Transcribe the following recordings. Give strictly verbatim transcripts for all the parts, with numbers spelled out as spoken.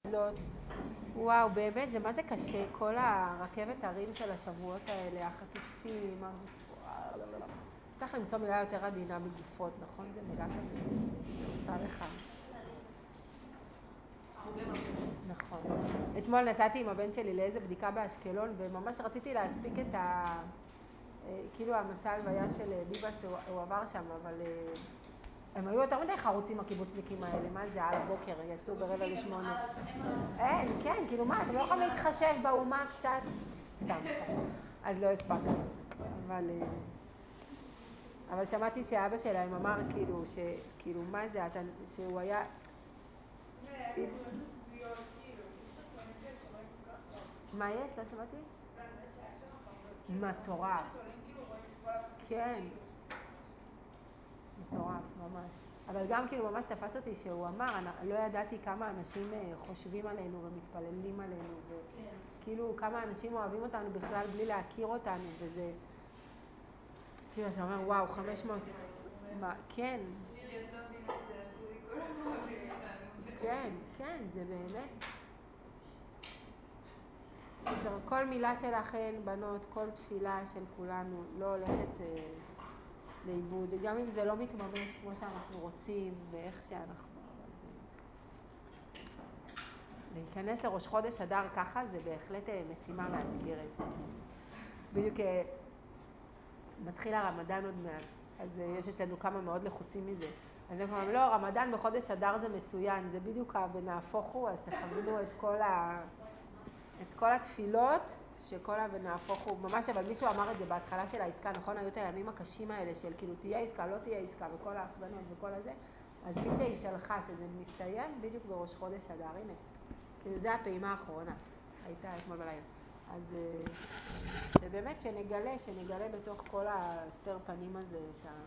לא. וואו, באמת, זה מה זה קשה, כל הרכבת הרים של השבועות האלה, החטופים, צריך למצוא מילה יותר עדינה מגופות, נכון? זה מילה כזה שעושה לך. נכון. אתמול נסעתי עם הבן שלי לאיזה בדיקה באשקלון, וממש רציתי להספיק את ה... כאילו המסע הלוויה של ביבס, הוא, הוא עבר שם, אבל הם היו יותר מדי חרוצים הקיבוצניקים האלה, מה זה, על הבוקר, יצאו ברבע לשמונה. אין, כן, כאילו מה, אתם לא יכולים להתחשב באומה קצת? סתם, אז לא הספקנו, אבל... אבל שמעתי שאבא שלהם אמר כאילו, שכאילו מה זה, אתה, שהוא היה... מה יש? לא שמעתי? מטורף. כן. מטורף, ממש. אבל גם כאילו ממש תפס אותי שהוא אמר, אני לא ידעתי כמה אנשים חושבים עלינו ומתפללים עלינו, וכאילו כמה אנשים אוהבים אותנו בכלל בלי להכיר אותנו, וזה... כאילו אתה אומר, וואו, חמש מאות... מה, כן. כן, כן, זה באמת. כל מילה שלכן, בנות, כל תפילה של כולנו לא הולכת אה, לאיבוד, גם אם זה לא מתממש כמו שאנחנו רוצים ואיך שאנחנו... להיכנס לראש חודש אדר ככה זה בהחלט אה, משימה מאתגרת. בדיוק אה, מתחיל הרמדאן עוד מעט, אז אה, יש אצלנו כמה מאוד לחוצים מזה. אז הם אומרים, לא, רמדאן בחודש אדר זה מצוין, זה בדיוק ונהפוך הוא, אז תכוונו את כל ה... את כל התפילות, שכל ונהפוך הוא, ממש, אבל מישהו אמר את זה בהתחלה של העסקה, נכון? היו את הימים הקשים האלה של כאילו תהיה עסקה, לא תהיה עסקה, וכל ההפגנות וכל הזה, אז מי שישלחה שזה מסתיים בדיוק בראש חודש אדר, הנה, כאילו זה הפעימה האחרונה, הייתה אתמול בלילה. אז שבאמת שנגלה, שנגלה בתוך כל הסתר פנים הזה את ה...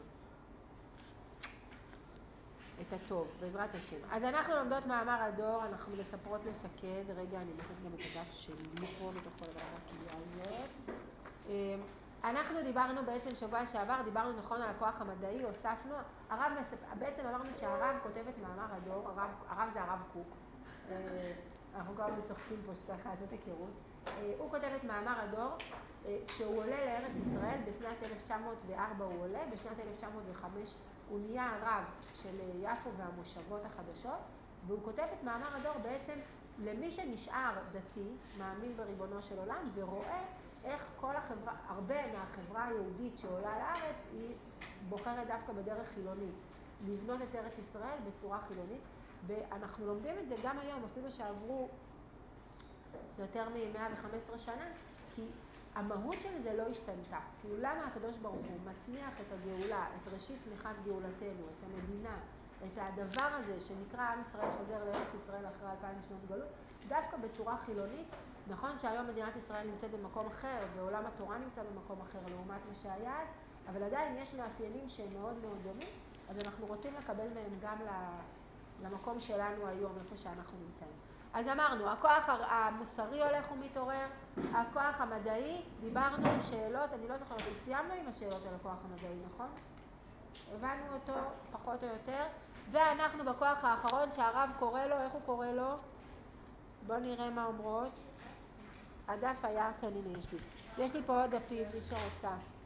את הטוב, בעזרת השם. אז אנחנו לומדות מאמר הדור, אנחנו מספרות לשקד, רגע אני מוצאת גם את הדף שלי פה בתוך כל הדבר הקהילה הזאת. אנחנו דיברנו בעצם שבוע שעבר, דיברנו נכון על הכוח המדעי, הוספנו, הרב, בעצם אמרנו שהרב כותב את מאמר הדור, הרב, הרב זה הרב קוק, אנחנו כבר מצוחקים פה שצריך לעשות היכרות, הוא כותב את מאמר הדור, שהוא עולה לארץ ישראל, בשנת אלף תשע מאות וארבע הוא עולה, בשנת אלף תשע מאות וחמש הוא נהיה הרב של יפו והמושבות החדשות, והוא כותב את מאמר הדור בעצם למי שנשאר דתי, מאמין בריבונו של עולם, ורואה איך כל החברה, הרבה מהחברה היהודית שעולה לארץ, היא בוחרת דווקא בדרך חילונית, לבנות את ארץ ישראל בצורה חילונית, ואנחנו לומדים את זה גם היום, אפילו שעברו יותר מ-מאה וחמש עשרה שנה, כי המהות של זה לא השתנתה. כאילו למה הקדוש ברוך הוא מצמיח את הגאולה, את ראשית צמיחת גאולתנו, את המדינה, את הדבר הזה שנקרא עם ישראל חוזר לארץ ישראל אחרי אלפיים שנות גלות, דווקא בצורה חילונית. נכון שהיום מדינת ישראל נמצאת במקום אחר, ועולם התורה נמצא במקום אחר לעומת מה שהיה אז, אבל עדיין יש מאפיינים שהם מאוד מאוד דומים, אז אנחנו רוצים לקבל מהם גם למקום שלנו היום, איפה שאנחנו נמצאים. אז אמרנו, הכוח המוסרי הולך ומתעורר, הכוח המדעי, דיברנו על שאלות, אני לא זוכרת, סיימנו עם השאלות על הכוח המדעי, נכון? הבנו אותו פחות או יותר, ואנחנו בכוח האחרון שהרב קורא לו, איך הוא קורא לו? בואו נראה מה אומרות. הדף היה, כן, הנה יש לי. יש לי פה עוד דפים, מי שרוצה.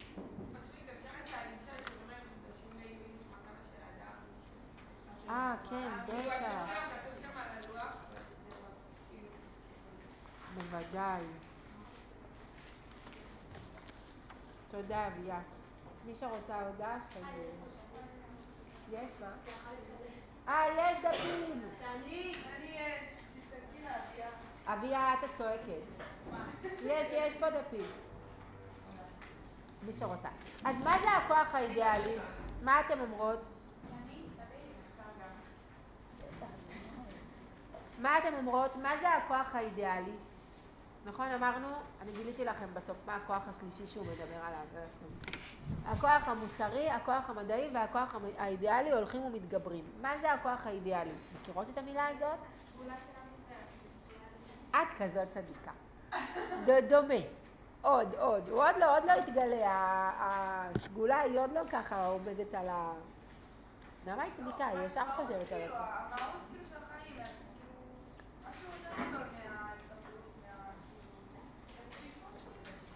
אה, כן, בטח. בוודאי. תודה, אביה. מי שרוצה עוד דף, אז... יש מה? אה, יש דפים. שאני, אני יש. תסתכלי לאביה. אביה, את הצועקת. יש, יש פה דפים. מי שרוצה. אז מה זה הכוח האידיאלי? מה אתם אומרות? מה אתם אומרות? מה זה הכוח האידיאלי? נכון, אמרנו, אני גיליתי לכם בסוף מה הכוח השלישי שהוא מדבר עליו. הכוח המוסרי, הכוח המדעי והכוח האידיאלי הולכים ומתגברים. מה זה הכוח האידיאלי? מכירות את המילה הזאת? את כזאת צדיקה. דומה. עוד, עוד. הוא עוד לא, עוד לא התגלה. הסגולה היא עוד לא ככה עומדת על ה... למה היא צדיקה? היא ישר חושבת על עצמה. המהות כאילו של החיים, כאילו, משהו יותר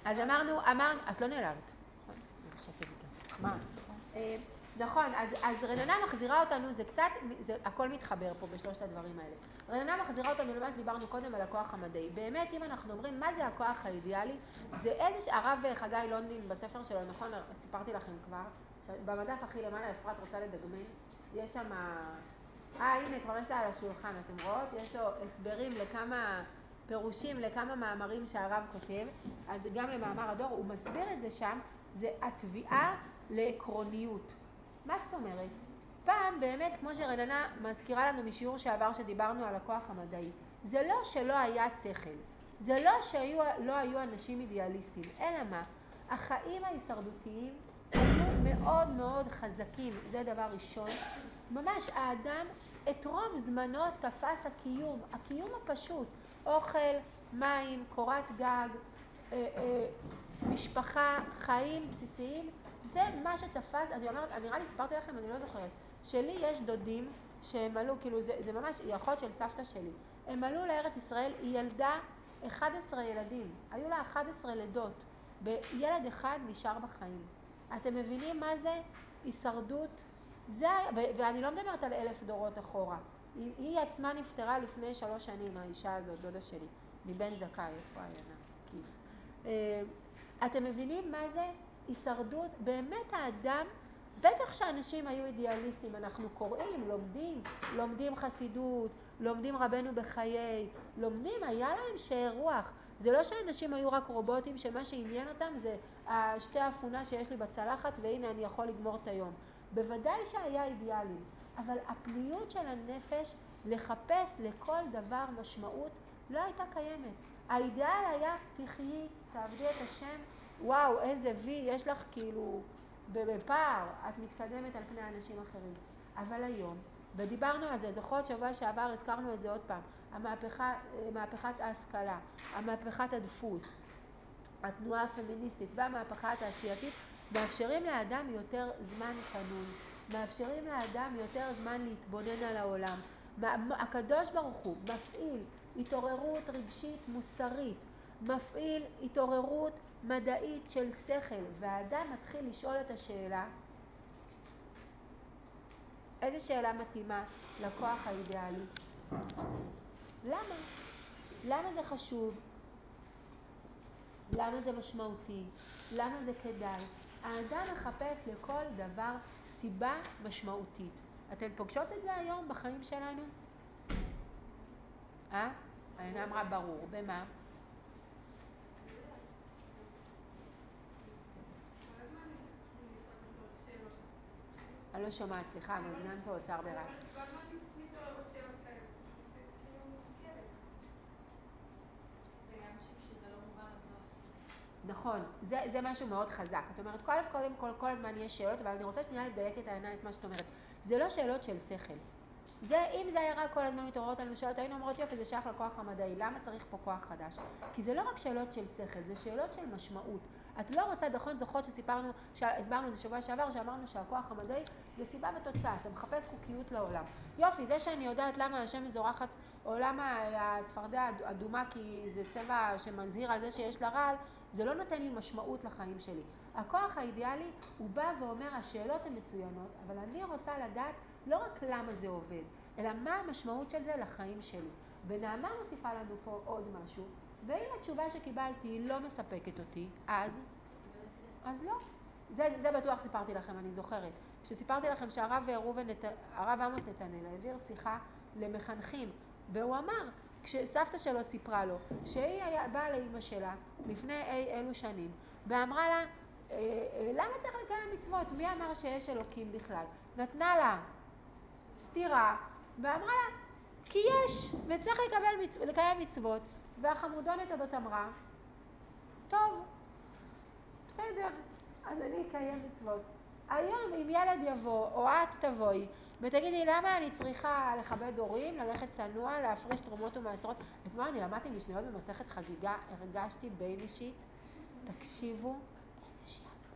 אז אמרנו, אמרנו, את לא נעלבת, נכון? אני חושבת איתה. מה? נכון, אז, אז רננה מחזירה אותנו, זה קצת, זה, הכל מתחבר פה בשלושת הדברים האלה. רננה מחזירה אותנו למה שדיברנו קודם על הכוח המדעי. באמת, אם אנחנו אומרים, מה זה הכוח האידיאלי? זה איזה, הרב חגי לונדין בספר שלו, נכון, סיפרתי לכם כבר, במדף הכי למעלה, אפרת רוצה לדגמן, יש שם, אה, הנה, כבר יש לה על השולחן, אתם רואות? יש לו הסברים לכמה פירושים, לכמה מאמרים שהרב כותב, אז גם למאמר הדור, הוא מסביר את זה שם, זה התביעה לעקרוניות. מה זאת אומרת? פעם באמת, כמו שרננה מזכירה לנו משיעור שעבר שדיברנו על הכוח המדעי, זה לא שלא היה שכל, זה לא שהיו לא היו אנשים אידיאליסטים, אלא מה? החיים ההישרדותיים היו מאוד מאוד חזקים, זה דבר ראשון. ממש האדם את רוב זמנו תפס הקיום, הקיום הפשוט, אוכל, מים, קורת גג, אה, אה, משפחה, חיים בסיסיים, זה מה שתפס. אני אומרת, אני נראה לי סיפרתי לכם, אני לא זוכרת, שלי יש דודים שהם עלו, כאילו זה, זה ממש, היא אחות של סבתא שלי, הם עלו לארץ ישראל, היא ילדה אחד עשר ילדים, היו לה אחת עשרה לידות, וילד אחד נשאר בחיים. אתם מבינים מה זה? הישרדות, זה, ואני לא מדברת על אלף דורות אחורה, היא, היא עצמה נפטרה לפני שלוש שנים, האישה הזאת, דודה שלי, מבן זכאי, איפה עיינה, כיף. אתם מבינים מה זה? הישרדות, באמת האדם, בטח שאנשים היו אידיאליסטים, אנחנו קוראים, לומדים, לומדים חסידות, לומדים רבנו בחיי, לומדים, היה להם שאר רוח. זה לא שאנשים היו רק רובוטים שמה שעניין אותם זה שתי האפונה שיש לי בצלחת והנה אני יכול לגמור את היום. בוודאי שהיה אידיאלים, אבל הפניות של הנפש לחפש לכל דבר משמעות לא הייתה קיימת. האידיאל היה תחיי, תעבדי את השם, וואו, איזה וי, יש לך כאילו בפער, את מתקדמת על פני אנשים אחרים. אבל היום, ודיברנו על זה, זוכרות שבוע שעבר הזכרנו את זה עוד פעם, המהפכה, מהפכת ההשכלה, המהפכת הדפוס, התנועה הפמיניסטית והמהפכה התעשייתית, מאפשרים לאדם יותר זמן קנון, מאפשרים לאדם יותר זמן להתבונן על העולם. הקדוש ברוך הוא מפעיל התעוררות רגשית מוסרית, מפעיל התעוררות מדעית של שכל, והאדם מתחיל לשאול את השאלה, איזה שאלה מתאימה לכוח האידיאלי? למה? למה זה חשוב? למה זה משמעותי? למה זה כדאי? האדם מחפש לכל דבר סיבה משמעותית. אתן פוגשות את זה היום בחיים שלנו? אה? העינה אמרה ברור. במה? אני לא שומעת, סליחה, המזגן פה עושה הרבה רעש. כל הזמן מתעוררות שאלות כאלה. זה כאילו מוכרת. וגם שכשזה לא מובן אז לא עושים. נכון, זה, זה משהו מאוד חזק. את אומרת, כל, קודם כל, כל הזמן יש שאלות, אבל אני רוצה שנייה לדייק את העינה, את מה שאת אומרת. זה לא שאלות של שכל. זה, אם זה היה רק כל הזמן מתעוררות לנו שאלות, היינו אומרות יופי, זה שייך לכוח המדעי, למה צריך פה כוח חדש? כי זה לא רק שאלות של שכל, זה שאלות של משמעות. את לא רוצה, נכון, זוכרות שסיפרנו, שהסברנו את זה שבוע שעבר, שאמרנו שהכוח המדעי זה סיבה ותוצאה, אתה מחפש חוקיות לעולם. יופי, זה שאני יודעת למה השם מזורחת, או למה הצפרדע אדומה כי זה צבע שמזהיר על זה שיש לה רעל, זה לא נותן לי משמעות לחיים שלי. הכוח האידיאלי הוא בא ואומר, השאלות הן מצוינות, אבל אני רוצה לדעת לא רק למה זה עובד, אלא מה המשמעות של זה לחיים שלי. ונעמה מוסיפה לנו פה עוד משהו, ואם התשובה שקיבלתי היא לא מספקת אותי, אז? אז לא. זה, זה בטוח סיפרתי לכם, אני זוכרת. כשסיפרתי לכם שהרב ראובן, הרב עמוס נתנאל העביר שיחה למחנכים, והוא אמר, כשסבתא שלו סיפרה לו, שהיא היה, באה לאמא שלה לפני אי אלו שנים, ואמרה לה, למה צריך לקיים מצוות? מי אמר שיש אלוקים בכלל? נתנה לה סתירה, ואמרה לה, כי יש, וצריך לקבל מצ... לקיים מצוות. והחמודונת הזאת אמרה, טוב, בסדר, אז אני אקיים מצוות. היום אם ילד יבוא, או את תבואי, ותגידי, למה אני צריכה לכבד הורים, ללכת צנוע, להפריש תרומות ומעשרות? אתמול אני למדתי משניות במסכת חגיגה, הרגשתי בין אישית, תקשיבו, איזה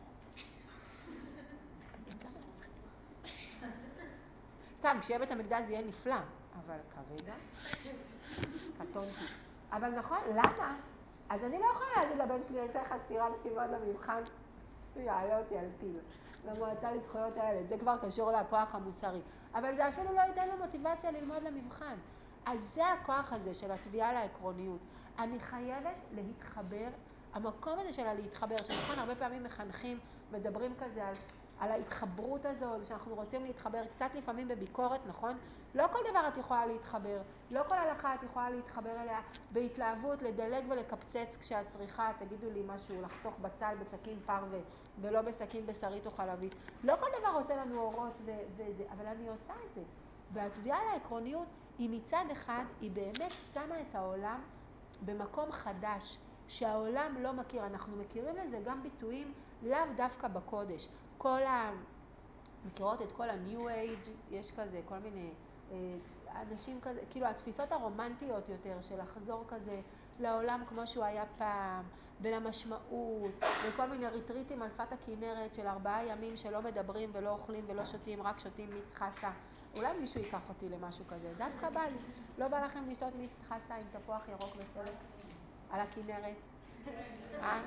שעמום. סתם, כשיהיה בית המקדש זה יהיה נפלא, אבל כרגע, קטונתי. אבל נכון, למה? אז אני לא יכולה להגיד לבן שלי, אני אתן לך סתירה ללמוד למבחן, הוא יעלה אותי על טיל, למועצה לזכויות הילד, זה כבר קשור לכוח המוסרי. אבל זה אפילו לא ייתן לו מוטיבציה ללמוד למבחן. אז זה הכוח הזה של התביעה לעקרוניות. אני חייבת להתחבר, המקום הזה של להתחבר, שנכון הרבה פעמים מחנכים, מדברים כזה על, על ההתחברות הזו, שאנחנו רוצים להתחבר קצת לפעמים בביקורת, נכון? לא כל דבר את יכולה להתחבר, לא כל הלכה את יכולה להתחבר אליה בהתלהבות, לדלג ולקפצץ כשאת צריכה, תגידו לי משהו, לחתוך בצל בסכין פרווה ולא בסכין בשרית או חלבית. לא כל דבר עושה לנו אורות ו- וזה, אבל אני עושה את זה. והתביעה לעקרוניות היא מצד אחד, היא באמת שמה את העולם במקום חדש, שהעולם לא מכיר. אנחנו מכירים לזה גם ביטויים לאו דווקא בקודש. כל ה... מכירות את כל ה-New Age, יש כזה, כל מיני אה, אנשים כזה, כאילו התפיסות הרומנטיות יותר של לחזור כזה לעולם כמו שהוא היה פעם, ולמשמעות, וכל מיני ריטריטים על שפת הכינרת של ארבעה ימים שלא מדברים ולא אוכלים ולא שותים, רק שותים מיץ חסה. אולי מישהו ייקח אותי למשהו כזה, דווקא בא לי. לא בא לכם לשתות מיץ חסה עם תפוח ירוק וסלק על הכינרת? אה?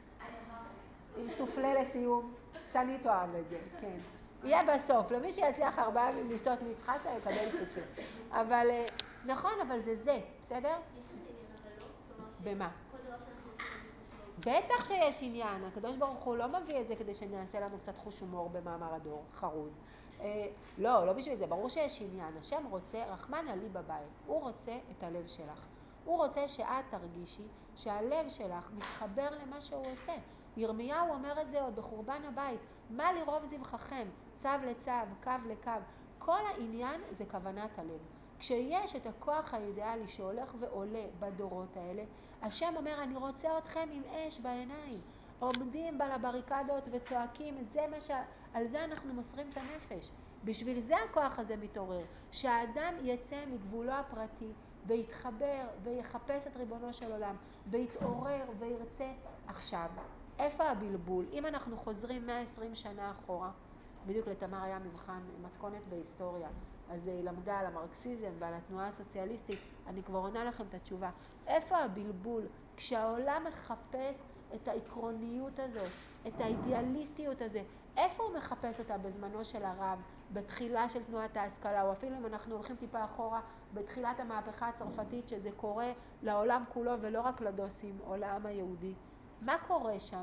עם סופלה לסיום, שאני תואב את זה, כן. יהיה בסוף, למי שיצליח ארבעה ימים לשתות מיץ חסה יקבל סופלה. אבל, נכון, אבל זה זה, בסדר? יש לזה עניין אבל לא? כלומר במה? כל דבר שאנחנו עושים יש משמעות. בטח שיש עניין, הקדוש ברוך הוא לא מביא את זה כדי שנעשה לנו קצת חוש הומור במאמר הדור, חרוז. אה, לא, לא בשביל זה, ברור שיש עניין. השם רוצה, רחמן עלי בבית, הוא רוצה את הלב שלך. הוא רוצה שאת תרגישי שהלב שלך מתחבר למה שהוא עושה. ירמיהו אומר את זה עוד בחורבן הבית, מה לרוב זבחכם, צו לצו, קו לקו. כל העניין זה כוונת הלב. כשיש את הכוח האידיאלי שהולך ועולה בדורות האלה, השם אומר, אני רוצה אתכם עם אש בעיניים. עומדים על הבריקדות וצועקים, זה מה ש... על זה אנחנו מוסרים את הנפש. בשביל זה הכוח הזה מתעורר. שהאדם יצא מגבולו הפרטי ויתחבר ויחפש את ריבונו של עולם, ויתעורר וירצה. עכשיו, איפה הבלבול? אם אנחנו חוזרים מאה ועשרים שנה אחורה, בדיוק לתמר היה מבחן מתכונת בהיסטוריה, אז היא למדה על המרקסיזם ועל התנועה הסוציאליסטית, אני כבר עונה לכם את התשובה. איפה הבלבול? כשהעולם מחפש את העקרוניות הזאת, את האידיאליסטיות הזה, איפה הוא מחפש אותה בזמנו של הרב, בתחילה של תנועת ההשכלה, או אפילו אם אנחנו הולכים טיפה אחורה, בתחילת המהפכה הצרפתית, שזה קורה לעולם כולו ולא רק לדוסים או לעם היהודי. מה קורה שם?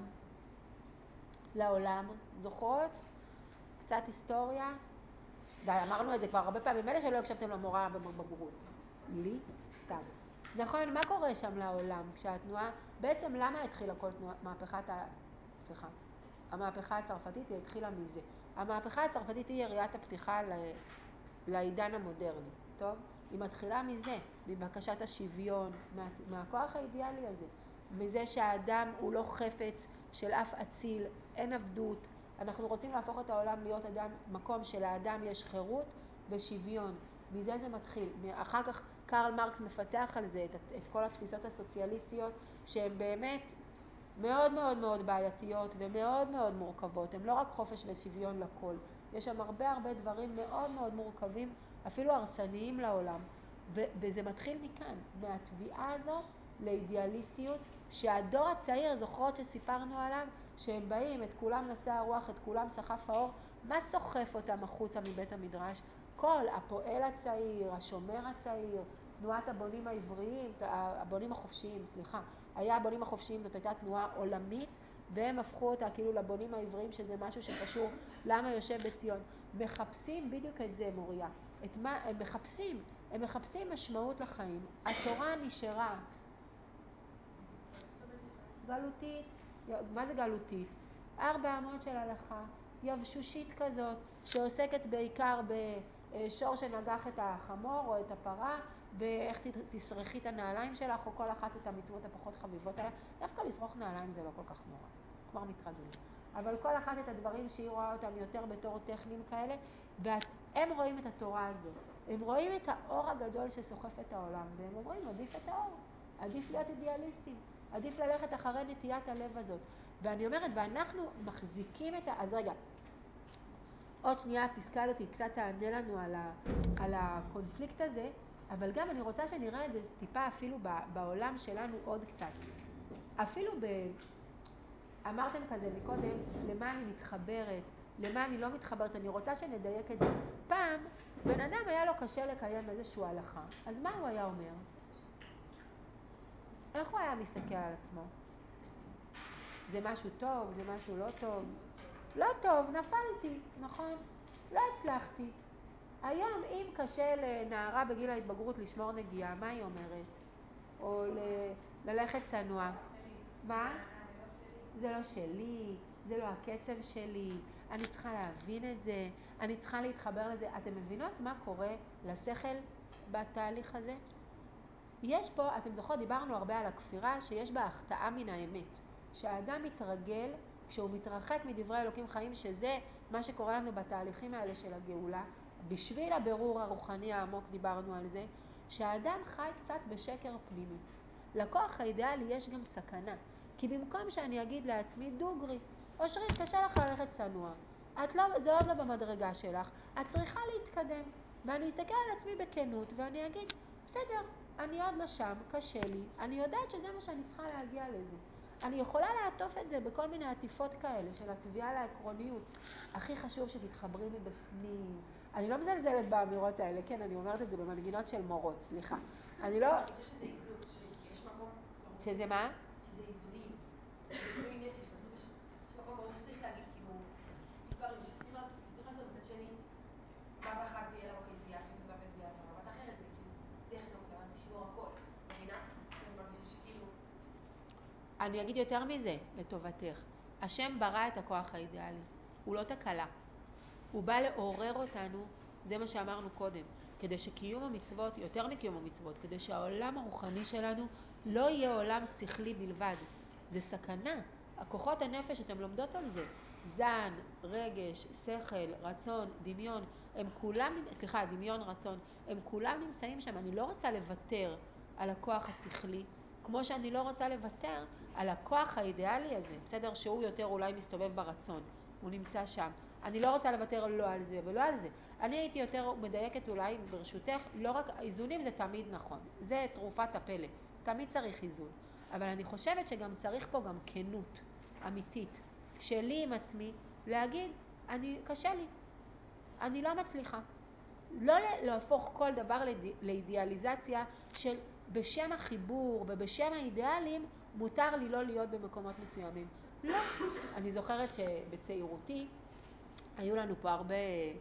לעולם, זוכרות? קצת היסטוריה? די, אמרנו את זה כבר הרבה פעמים, אלה שלא הקשבתם למורה בבגרות. לי? סתם. נכון, מה קורה שם לעולם כשהתנועה, בעצם למה התחילה כל תנועה, מהפכת ה... סליחה, המהפכה הצרפתית היא התחילה מזה. המהפכה הצרפתית היא יריית הפתיחה ל... לעידן המודרני, טוב? היא מתחילה מזה, מבקשת השוויון, מה... מהכוח האידיאלי הזה, מזה שהאדם הוא לא חפץ של אף אציל, אין עבדות, אנחנו רוצים להפוך את העולם להיות אדם, מקום שלאדם יש חירות ושוויון, מזה זה מתחיל. אחר כך קרל מרקס מפתח על זה את, את כל התפיסות הסוציאליסטיות שהן באמת מאוד מאוד מאוד בעייתיות ומאוד מאוד מורכבות. הן לא רק חופש ושוויון לכל. יש שם הרבה הרבה דברים מאוד מאוד מורכבים, אפילו הרסניים לעולם. ו- וזה מתחיל מכאן, מהתביעה הזו לאידיאליסטיות, שהדור הצעיר, זוכרות שסיפרנו עליו, שהם באים, את כולם נשא הרוח, את כולם סחף האור, מה סוחף אותם החוצה מבית המדרש? כל הפועל הצעיר, השומר הצעיר, תנועת הבונים העבריים, הבונים החופשיים, סליחה, היה הבונים החופשיים, זאת הייתה תנועה עולמית, והם הפכו אותה כאילו לבונים העבריים, שזה משהו שקשור למה יושב בציון. מחפשים בדיוק את זה, מוריה. את מה, הם מחפשים, הם מחפשים משמעות לחיים. התורה נשארה גלותית. מה זה גלותית? ארבע אמות של הלכה, יבשושית כזאת, שעוסקת בעיקר בשור שנגח את החמור או את הפרה, ואיך תשרחי את הנעליים שלך, או כל אחת את המצוות הפחות חביבות עליה. דווקא לשרוך נעליים זה לא כל כך נורא, כבר מתרגלים. אבל כל אחת את הדברים שהיא רואה אותם יותר בתור טכניים כאלה, והם רואים את התורה הזו. הם רואים את האור הגדול שסוחף את העולם, והם אומרים, עדיף את האור, עדיף להיות אידיאליסטים. עדיף ללכת אחרי נטיית הלב הזאת. ואני אומרת, ואנחנו מחזיקים את ה... אז רגע, עוד שנייה הפסקה הזאת היא קצת תענה לנו על, ה... על הקונפליקט הזה, אבל גם אני רוצה שנראה את זה טיפה אפילו בעולם שלנו עוד קצת. אפילו ב... אמרתם כזה מקודם, למה אני מתחברת, למה אני לא מתחברת, אני רוצה שנדייק את זה. פעם, בן אדם היה לו קשה לקיים איזשהו הלכה, אז מה הוא היה אומר? איך הוא היה מסתכל על עצמו? זה משהו טוב, זה משהו לא טוב? לא טוב, נפלתי, נכון? לא הצלחתי. היום, אם קשה לנערה בגיל ההתבגרות לשמור נגיעה, מה היא אומרת? או ל- ללכת צנוע. מה? זה לא שלי, זה לא הקצב שלי, אני צריכה להבין את זה, אני צריכה להתחבר לזה. אתם מבינות מה קורה לשכל בתהליך הזה? יש פה, אתם זוכרות, דיברנו הרבה על הכפירה שיש בה החטאה מן האמת. שהאדם מתרגל, כשהוא מתרחק מדברי אלוקים חיים, שזה מה שקורה לנו בתהליכים האלה של הגאולה, בשביל הבירור הרוחני העמוק דיברנו על זה, שהאדם חי קצת בשקר פנימי. לכוח האידיאלי יש גם סכנה, כי במקום שאני אגיד לעצמי, דוגרי, אושרית, קשה לך ללכת צנוע, את לא, זה עוד לא במדרגה שלך, את צריכה להתקדם, ואני אסתכל על עצמי בכנות ואני אגיד, בסדר, אני עוד לא שם, קשה לי, אני יודעת שזה מה שאני צריכה להגיע לזה. אני יכולה לעטוף את זה בכל מיני עטיפות כאלה של התביעה לעקרוניות. הכי חשוב שתתחברי מבפנים. אני לא מזלזלת באמירות האלה, כן, אני אומרת את זה במנגינות של מורות, סליחה. אני לא... אני חושבת שזה איזון, שיש מקום... שזה מה? שזה איזונים. איזונים נפש, בסוף יש מקום ברור שצריך להגיד, כאילו, דברים שצריך לעשות, צריך לעשות בצד שני, מה באחת תהיה לה אוקיי, זה יאפיס אותה וזה יעזור, אבל אחרת זה כאילו, דרך נוקטר, אז תשמור הכל. מבינה? אני מרגישה שכאילו... אני אגיד יותר מזה, לטובתך. השם ברא את הכוח האידיאלי. הוא לא תקלה. הוא בא לעורר אותנו, זה מה שאמרנו קודם, כדי שקיום המצוות, יותר מקיום המצוות, כדי שהעולם הרוחני שלנו לא יהיה עולם שכלי בלבד. זה סכנה. הכוחות הנפש, אתם לומדות על זה. זן, רגש, שכל, רצון, דמיון, הם כולם, סליחה, דמיון, רצון, הם כולם נמצאים שם. אני לא רוצה לוותר על הכוח השכלי, כמו שאני לא רוצה לוותר על הכוח האידיאלי הזה, בסדר? שהוא יותר אולי מסתובב ברצון, הוא נמצא שם. אני לא רוצה לוותר לא על זה ולא על זה. אני הייתי יותר מדייקת אולי ברשותך, לא רק איזונים זה תמיד נכון, זה תרופת הפלא, תמיד צריך איזון. אבל אני חושבת שגם צריך פה גם כנות אמיתית, שלי עם עצמי, להגיד, אני, קשה לי, אני לא מצליחה. לא להפוך כל דבר לאידיאליזציה של בשם החיבור ובשם האידיאלים מותר לי לא להיות במקומות מסוימים. לא. אני זוכרת שבצעירותי היו לנו פה הרבה,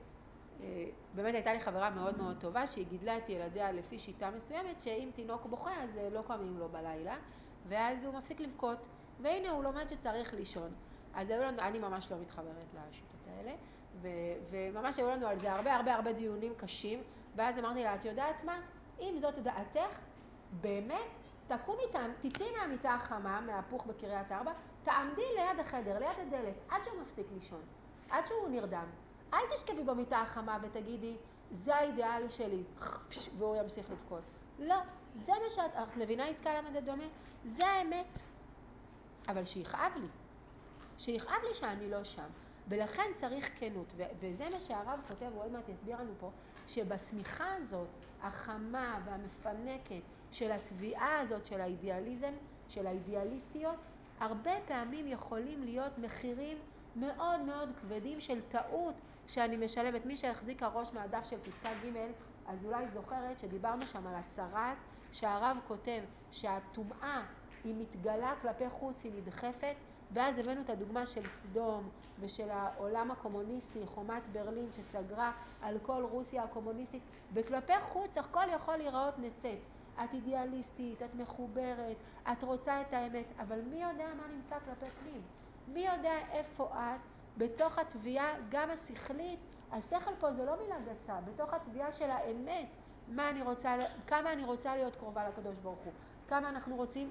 באמת הייתה לי חברה מאוד מאוד טובה שהיא גידלה את ילדיה לפי שיטה מסוימת שאם תינוק בוכה אז לא קמים לו בלילה ואז הוא מפסיק לבכות והנה הוא לומד שצריך לישון. אז היו לנו, אני ממש לא מתחברת לשיטות האלה ו, וממש היו לנו על זה הרבה הרבה הרבה דיונים קשים ואז אמרתי לה, את יודעת מה? אם זאת דעתך, באמת תקומי, תצאי מהמיטה החמה, מהפוך בקריית ארבע, תעמדי ליד החדר, ליד הדלת, עד שהוא מפסיק לישון, עד שהוא נרדם. אל תשכבי במיטה החמה ותגידי, זה האידיאל שלי, והוא ימשיך לבכות. לא, זה מה שאת, את מבינה עסקה למה זה דומה? זה האמת. אבל שיכאב לי, שיכאב לי שאני לא שם. ולכן צריך כנות, ו- וזה מה שהרב כותב, הוא עוד מעט יסביר לנו פה, שבסמיכה הזאת, החמה והמפנקת של התביעה הזאת של האידיאליזם, של האידיאליסטיות, הרבה פעמים יכולים להיות מחירים מאוד מאוד כבדים של טעות שאני משלמת. מי שהחזיק הראש מהדף של פסקה ג' אז אולי זוכרת שדיברנו שם על הצרת, שהרב כותב שהטומאה היא מתגלה כלפי חוץ, היא נדחפת, ואז הבאנו את הדוגמה של סדום ושל העולם הקומוניסטי, חומת ברלין שסגרה על כל רוסיה הקומוניסטית, וכלפי חוץ הכל יכול להיראות נצץ. את אידיאליסטית, את מחוברת, את רוצה את האמת, אבל מי יודע מה נמצא כלפי פנים? מי יודע איפה את בתוך התביעה, גם השכלית, השכל פה זה לא מילה גסה, בתוך התביעה של האמת, מה אני רוצה, כמה אני רוצה להיות קרובה לקדוש ברוך הוא, כמה אנחנו רוצים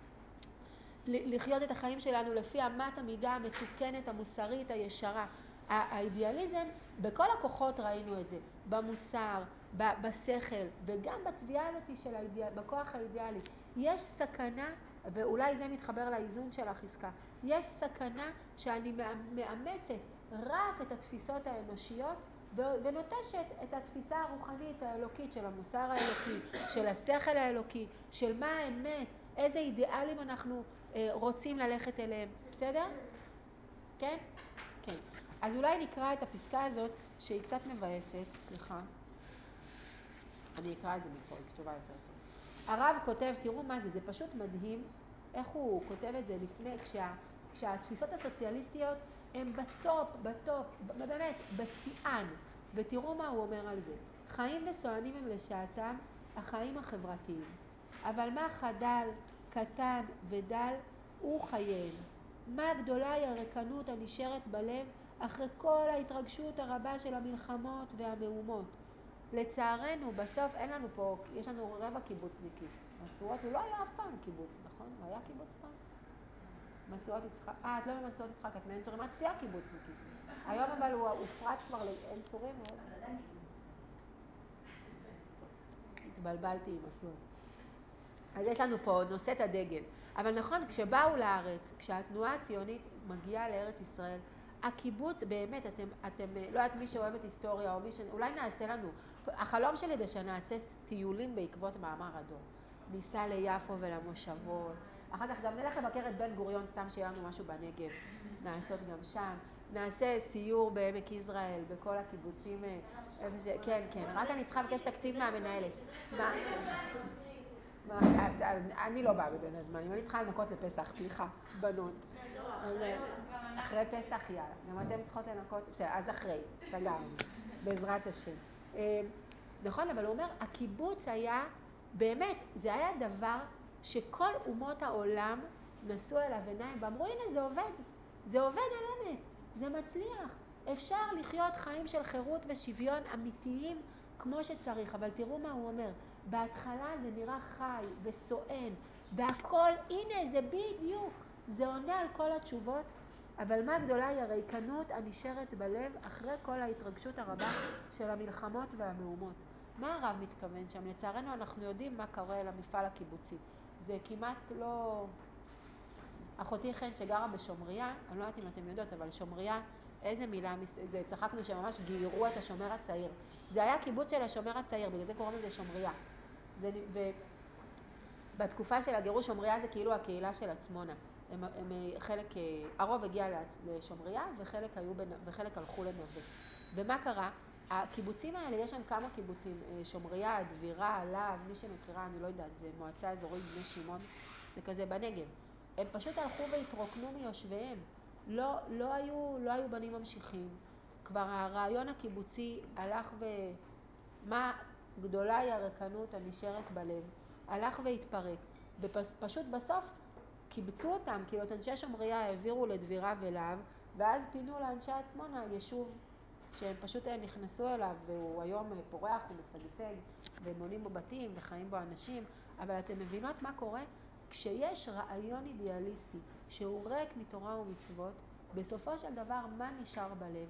לחיות את החיים שלנו לפי אמת המידה המתוקנת, המוסרית, הישרה. האידיאליזם, בכל הכוחות ראינו את זה, במוסר, בשכל, וגם בתביעה הזאת של האידיאל, בכוח האידיאלי. יש סכנה, ואולי זה מתחבר לאיזון של החזקה, יש סכנה שאני מאמצת רק את התפיסות האנושיות, ונוטשת את התפיסה הרוחנית האלוקית של המוסר האלוקי, של השכל האלוקי, של מה האמת, איזה אידיאלים אנחנו אה, רוצים ללכת אליהם, בסדר? כן? כן. אז אולי נקרא את הפסקה הזאת שהיא קצת מבאסת, סליחה. אני אקרא את זה מפה, היא כתובה יותר טוב. הרב כותב, תראו מה זה, זה פשוט מדהים איך הוא כותב את זה לפני, כשה, כשהתפיסות הסוציאליסטיות הן בטופ, בטופ, באמת, בשיאן. ותראו מה הוא אומר על זה. חיים וסוענים הם לשעתם החיים החברתיים. אבל מה חדל, קטן ודל הוא חייהם. מה גדולה היא הריקנות הנשארת בלב אחרי כל ההתרגשות הרבה של המלחמות והמהומות. לצערנו, בסוף אין לנו פה, יש לנו רבע קיבוצניקי. מסורות, הוא לא היה אף פעם קיבוץ, נכון? הוא היה קיבוץ פעם? מסורות יצחק, אה, את לא במסורות יצחק, את מעין צורים, את שיא הקיבוצניקי. היום אבל הוא הופרט כבר לעין צורים. אבל עדיין קיבוץ. התבלבלתי עם מסורות. אז יש לנו פה נושאת הדגל. אבל נכון, כשבאו לארץ, כשהתנועה הציונית מגיעה לארץ ישראל, הקיבוץ באמת, אתם, אתם, לא יודעת מי שאוהבת היסטוריה או מי ש... אולי נעשה לנו, החלום שלי זה שנעשה טיולים בעקבות מאמר הדור. ניסע ליפו ולמושבות, אחר כך גם נלך לבקר את בן גוריון, סתם שיהיה לנו משהו בנגב, נעשות גם שם, נעשה סיור בעמק יזרעאל, בכל הקיבוצים, ש... כן, כן, רק אני צריכה לבקש תקציב מהמנהלת. מה? אני לא באה בבין הזמנים, אני צריכה לנקות לפסח, סליחה, בנות. אחרי פסח, יאללה. גם אתם צריכות לנקות, בסדר, אז אחרי, סגרנו, בעזרת השם. נכון, אבל הוא אומר, הקיבוץ היה, באמת, זה היה דבר שכל אומות העולם נשאו אליו עיניים ואמרו, הנה זה עובד, זה עובד על אמת, זה מצליח. אפשר לחיות חיים של חירות ושוויון אמיתיים כמו שצריך, אבל תראו מה הוא אומר, בהתחלה זה נראה חי וסוען, והכל, הנה זה בדיוק, זה עונה על כל התשובות, אבל מה גדולה היא הריקנות הנשארת בלב אחרי כל ההתרגשות הרבה של המלחמות והמהומות. מה הרב מתכוון שם? לצערנו אנחנו יודעים מה קורה למפעל הקיבוצי. זה כמעט לא... אחותי חן שגרה בשומריה, אני לא יודעת אם אתם יודעות, אבל שומריה, איזה מילה, זה צחקנו שממש גיירו את השומר הצעיר. זה היה קיבוץ של השומר הצעיר, בגלל זה קוראים לזה שומריה. זה, ובתקופה של הגירוש שומריה זה כאילו הקהילה של עצמונה. הם, הם חלק, הרוב הגיע לשומריה וחלק, היו, וחלק הלכו לנווה. ומה קרה? הקיבוצים האלה, יש שם כמה קיבוצים, שומריה, דבירה, להב, מי שמכירה, אני לא יודעת, זה מועצה אזורית בני שמעון, זה כזה בנגב. הם פשוט הלכו והתרוקנו מיושביהם. לא, לא היו, לא היו בנים ממשיכים. כבר הרעיון הקיבוצי הלך ו... מה גדולה היא הריקנות הנשארת בלב. הלך והתפרק. ופשוט בסוף קיבצו אותם, כאילו את אנשי שומריה העבירו לדבירה ולהב, ואז פינו לאנשי עצמונה יישוב שהם פשוט נכנסו אליו, והוא היום פורח ומשגשג, והם בונים בו בתים וחיים בו אנשים, אבל אתם מבינות מה קורה? כשיש רעיון אידיאליסטי שהוא ריק מתורה ומצוות, בסופו של דבר מה נשאר בלב?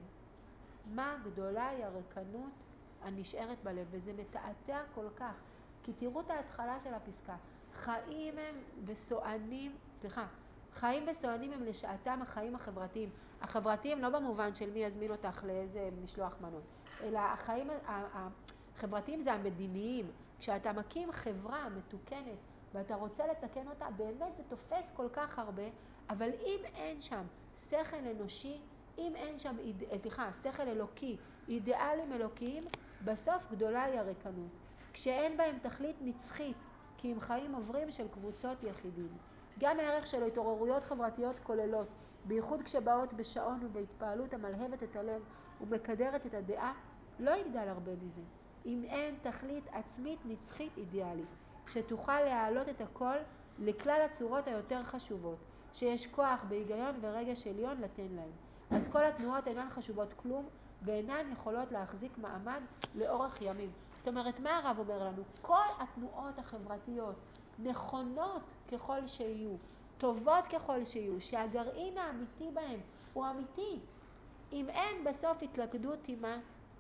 מה גדולה היא הריקנות הנשארת בלב, וזה מתעתע כל כך, כי תראו את ההתחלה של הפסקה, חיים הם וסוענים, סליחה, חיים וסוענים הם לשעתם החיים החברתיים. החברתיים לא במובן של מי יזמין אותך לאיזה משלוח מנות, אלא החיים החברתיים זה המדיניים. כשאתה מקים חברה מתוקנת ואתה רוצה לתקן אותה, באמת זה תופס כל כך הרבה, אבל אם אין שם שכל אנושי, אם אין שם, סליחה, שכל אלוקי, אידיאלים אלוקיים, בסוף גדולה היא הריקנות. כשאין בהם תכלית נצחית, כי אם חיים עוברים של קבוצות יחידים. גם הערך של התעוררויות חברתיות כוללות, בייחוד כשבאות בשעון ובהתפעלות המלהבת את הלב ומקדרת את הדעה, לא יגדל הרבה מזה. אם אין תכלית עצמית נצחית אידיאלית, שתוכל להעלות את הכל לכלל הצורות היותר חשובות, שיש כוח בהיגיון ורגש עליון לתן להם. אז כל התנועות אינן חשובות כלום, ואינן יכולות להחזיק מעמד לאורך ימים. זאת אומרת, מה הרב אומר לנו? כל התנועות החברתיות נכונות ככל שיהיו, טובות ככל שיהיו, שהגרעין האמיתי בהם הוא אמיתי. אם אין בסוף התלכדות עם מה?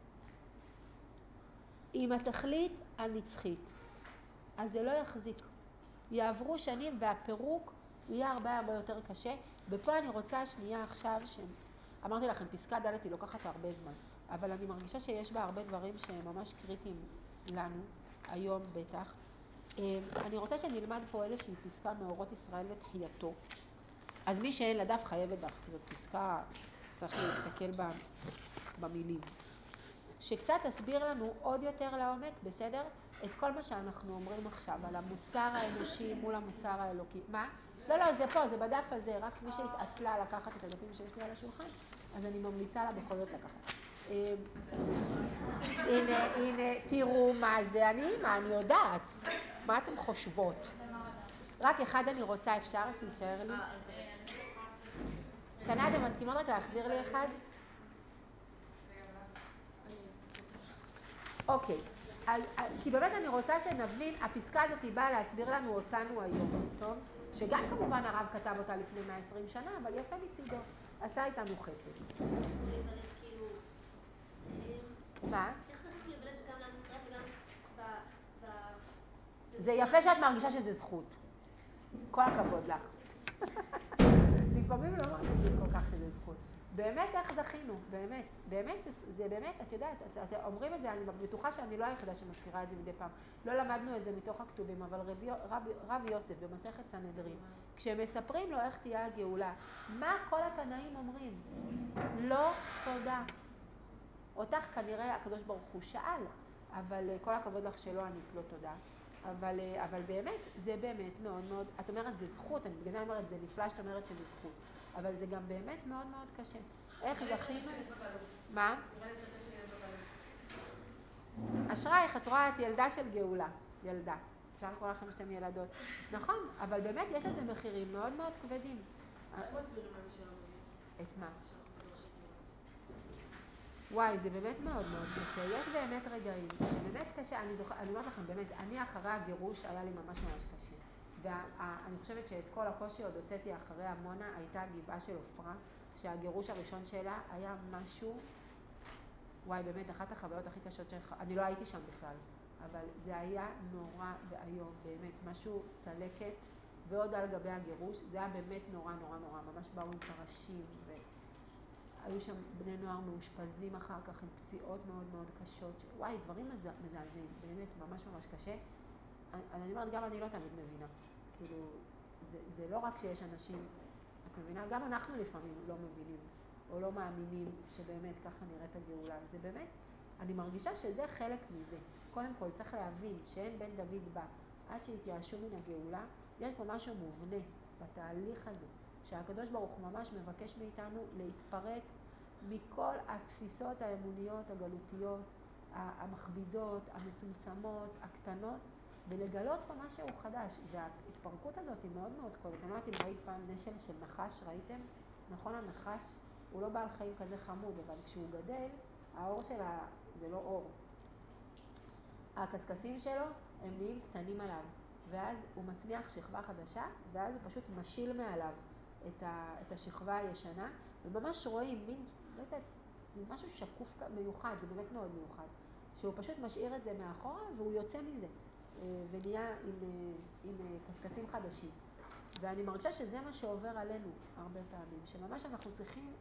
עם התכלית הנצחית, אז זה לא יחזיק. יעברו שנים והפירוק יהיה הרבה הרבה יותר קשה. ופה אני רוצה שנייה עכשיו, שאמרתי לכם, פסקה ד' היא לוקחת הרבה זמן, אבל אני מרגישה שיש בה הרבה דברים שהם ממש קריטיים לנו, היום בטח. אני רוצה שנלמד פה איזושהי פסקה מאורות ישראל ותחייתו. אז מי שאין לדף חייבת דף, כי זאת פסקה, צריך להסתכל במילים. שקצת תסביר לנו עוד יותר לעומק, בסדר? את כל מה שאנחנו אומרים עכשיו, על המוסר האנושי מול המוסר האלוקי. מה? לא, לא, זה פה, זה בדף הזה, רק מי שהתעצלה לקחת את הדפים שיש לי על השולחן, אז אני ממליצה לה בכל זאת לקחת. הנה, הנה, תראו מה זה אני, מה אני יודעת. מה אתם חושבות? רק אחד אני רוצה, אפשר שישאר לי? כאן אתם מסכימות רק להחזיר לי אחד? אוקיי, כי באמת אני רוצה שנבין, הפסקה הזאת היא באה להסביר לנו אותנו היום, טוב? שגם כמובן הרב כתב אותה לפני מאה ועשרים שנה, אבל יפה מצידו, עשה איתנו חסד. מה? איך צריך לבלט גם לעם ישראל וגם ב... זה יפה שאת מרגישה שזה זכות. כל הכבוד לך. לפעמים לא מרגישים כל כך שזה זכות. באמת איך זכינו, באמת, באמת, זה, זה באמת, את יודעת, את, את, אומרים את זה, אני בטוחה שאני לא היחידה שמזכירה את זה מדי פעם. לא למדנו את זה מתוך הכתובים, אבל רב, רב, רב יוסף במסכת סנהדרין, כשמספרים לו איך תהיה הגאולה, מה כל התנאים אומרים? לא תודה. אותך כנראה הקדוש ברוך הוא שאל, אבל כל הכבוד לך שלא ענית לו תודה. אבל, אבל באמת, זה באמת מאוד מאוד, את אומרת זה זכות, אני בגלל זה אומרת, זה נפלא שאת אומרת שזה זכות, אבל זה גם באמת מאוד מאוד קשה. איך זכינו? מה? אשרייך, את רואה, את ילדה של גאולה, ילדה. אפשר לקרוא לכם שאתם ילדות. נכון, אבל באמת יש לזה מחירים מאוד מאוד כבדים. איך מסבירים למי שלא מבין? את מה? וואי, זה באמת מאוד מאוד קשה. יש באמת רגעים שבאמת קשה. אני זוכר, אני אומרת לכם, באמת, אני אחרי הגירוש היה לי ממש ממש קשה. ואני חושבת שאת כל הקושי עוד הוצאתי אחרי עמונה, הייתה הגבעה של עופרה, שהגירוש הראשון שלה היה משהו, וואי, באמת, אחת החוויות הכי קשות שלך, אני לא הייתי שם בכלל, אבל זה היה נורא ואיום, באמת, משהו צלקת, ועוד על גבי הגירוש, זה היה באמת נורא נורא נורא, ממש באו עם פרשים ו... היו שם בני נוער מאושפזים אחר כך עם פציעות מאוד מאוד קשות. וואי, דברים מזעזעים, באמת ממש ממש קשה. אני, אני אומרת, גם אני לא תמיד מבינה. כאילו, זה, זה לא רק שיש אנשים, את מבינה, גם אנחנו לפעמים לא מבינים, או לא מאמינים שבאמת ככה נראית הגאולה. זה באמת, אני מרגישה שזה חלק מזה. קודם כל, צריך להבין שאין בן דוד בא. עד שהתייאשו מן הגאולה, יש פה משהו מובנה בתהליך הזה. שהקדוש ברוך הוא ממש מבקש מאיתנו להתפרק מכל התפיסות האמוניות הגלותיות, המכבידות, המצומצמות, הקטנות, ולגלות פה משהו חדש. וההתפרקות הזאת היא מאוד מאוד כואבת. אני לא יודעת אם ראית פעם נשל של נחש, ראיתם? נכון, הנחש הוא לא בעל חיים כזה חמוד, אבל כשהוא גדל, האור שלה זה לא אור. הקסקסים שלו הם נהיים קטנים עליו. ואז הוא מצמיח שכבה חדשה, ואז הוא פשוט משיל מעליו את, ה, את השכבה הישנה, וממש רואים מין, לא יודעת, משהו שקוף מיוחד, זה באמת מאוד מיוחד, שהוא פשוט משאיר את זה מאחורה, והוא יוצא מזה, ונהיה עם, עם קסקסים חדשים. ואני מרגישה שזה מה שעובר עלינו הרבה פעמים, שממש אנחנו צריכים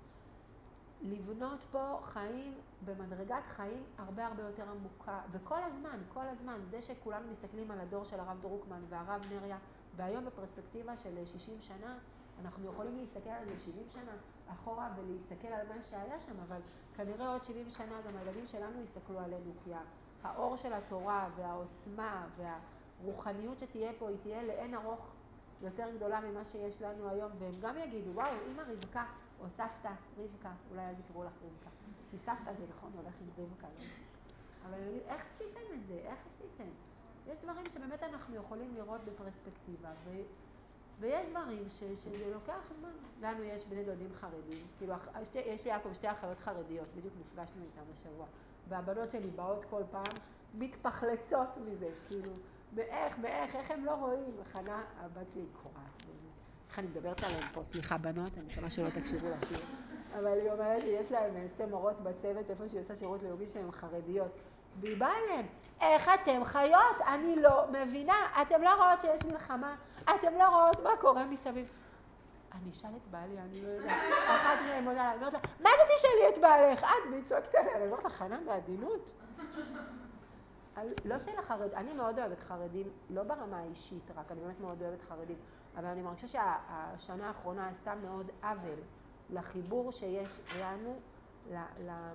לבנות פה חיים במדרגת חיים הרבה הרבה יותר עמוקה, וכל הזמן, כל הזמן, זה שכולנו מסתכלים על הדור של הרב דרוקמן והרב נריה, והיום בפרספקטיבה של שישים שנה, אנחנו יכולים להסתכל על זה שבעים שנה אחורה ולהסתכל על מה שהיה שם, אבל כנראה עוד שבעים שנה גם הילדים שלנו יסתכלו עלינו, כי האור של התורה והעוצמה והרוחניות שתהיה פה, היא תהיה לאין ארוך יותר גדולה ממה שיש לנו היום, והם גם יגידו, וואו, אמא רבקה, או סבתא רבקה, אולי אז יקראו לך רבקה, כי סבתא זה נכון, הולך עם רבקה, לא? אבל אני אגיד, איך עשיתם את זה? איך עשיתם? יש דברים שבאמת אנחנו יכולים לראות בפרספקטיבה, ו... ויש דברים ש... שזה לוקח זמן. לנו יש בני דודים חרדים, כאילו, שתי... יש לי יעקב שתי אחיות חרדיות, בדיוק נפגשנו איתם השבוע, והבנות שלי באות כל פעם, מתפחלצות מזה, כאילו, מאיך, מאיך, איך הם לא רואים? חנה, הבת שלי קורעת, באמת. איך אני מדברת עליהם פה? סליחה, בנות, אני מקווה שלא תקשיבו לשיר. אבל היא אומרת לי, יש להם שתי מורות בצוות, איפה שהיא עושה שירות לאומי שהן חרדיות. והיא באה אליהם, איך אתם חיות? אני לא מבינה. אתם לא רואות שיש מלחמה? אתם לא רואות מה קורה מסביב? אני אשאל את בעלי, אני לא יודעת. אחת מהם עונה לה, אני אומרת לה, מה זה תשאלי את בעלך? את, והיא צועקת עליה. אני אומרת לה, חנה, בעדינות. לא של החרד, אני מאוד אוהבת חרדים, לא ברמה האישית רק, אני באמת מאוד אוהבת חרדים, אבל אני מרגישה שהשנה האחרונה עשתה מאוד עוול לחיבור שיש לנו ל, ל,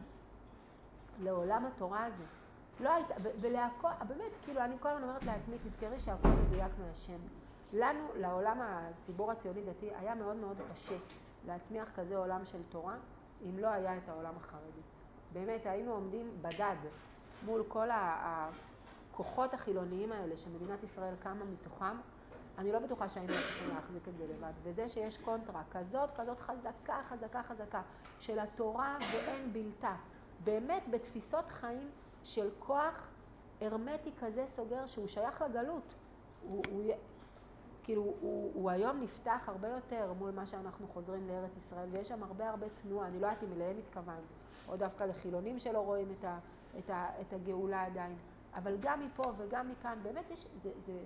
לעולם התורה הזה. לא הייתה, ולהכל, באמת, כאילו, אני כל הזמן אומרת לעצמי, תזכרי שהכל מדויק מהשם. לנו, לעולם הציבור הציוני דתי, היה מאוד מאוד קשה להצמיח כזה עולם של תורה, אם לא היה את העולם החרדי. באמת, היינו עומדים בדד מול כל הכוחות החילוניים האלה שמדינת ישראל קמה מתוכם. אני לא בטוחה שהיינו צריכים להחזיק את זה לבד. וזה שיש קונטרה כזאת, כזאת חזקה, חזקה, חזקה, של התורה ואין בלתה. באמת, בתפיסות חיים של כוח הרמטי כזה סוגר שהוא שייך לגלות. הוא, הוא, כאילו, הוא, הוא היום נפתח הרבה יותר מול מה שאנחנו חוזרים לארץ ישראל, ויש שם הרבה הרבה תנועה. אני לא יודעת אם אליהם התכוונת, או דווקא לחילונים שלא רואים את, ה, את, ה, את הגאולה עדיין. אבל גם מפה וגם מכאן, באמת יש, זה, זה,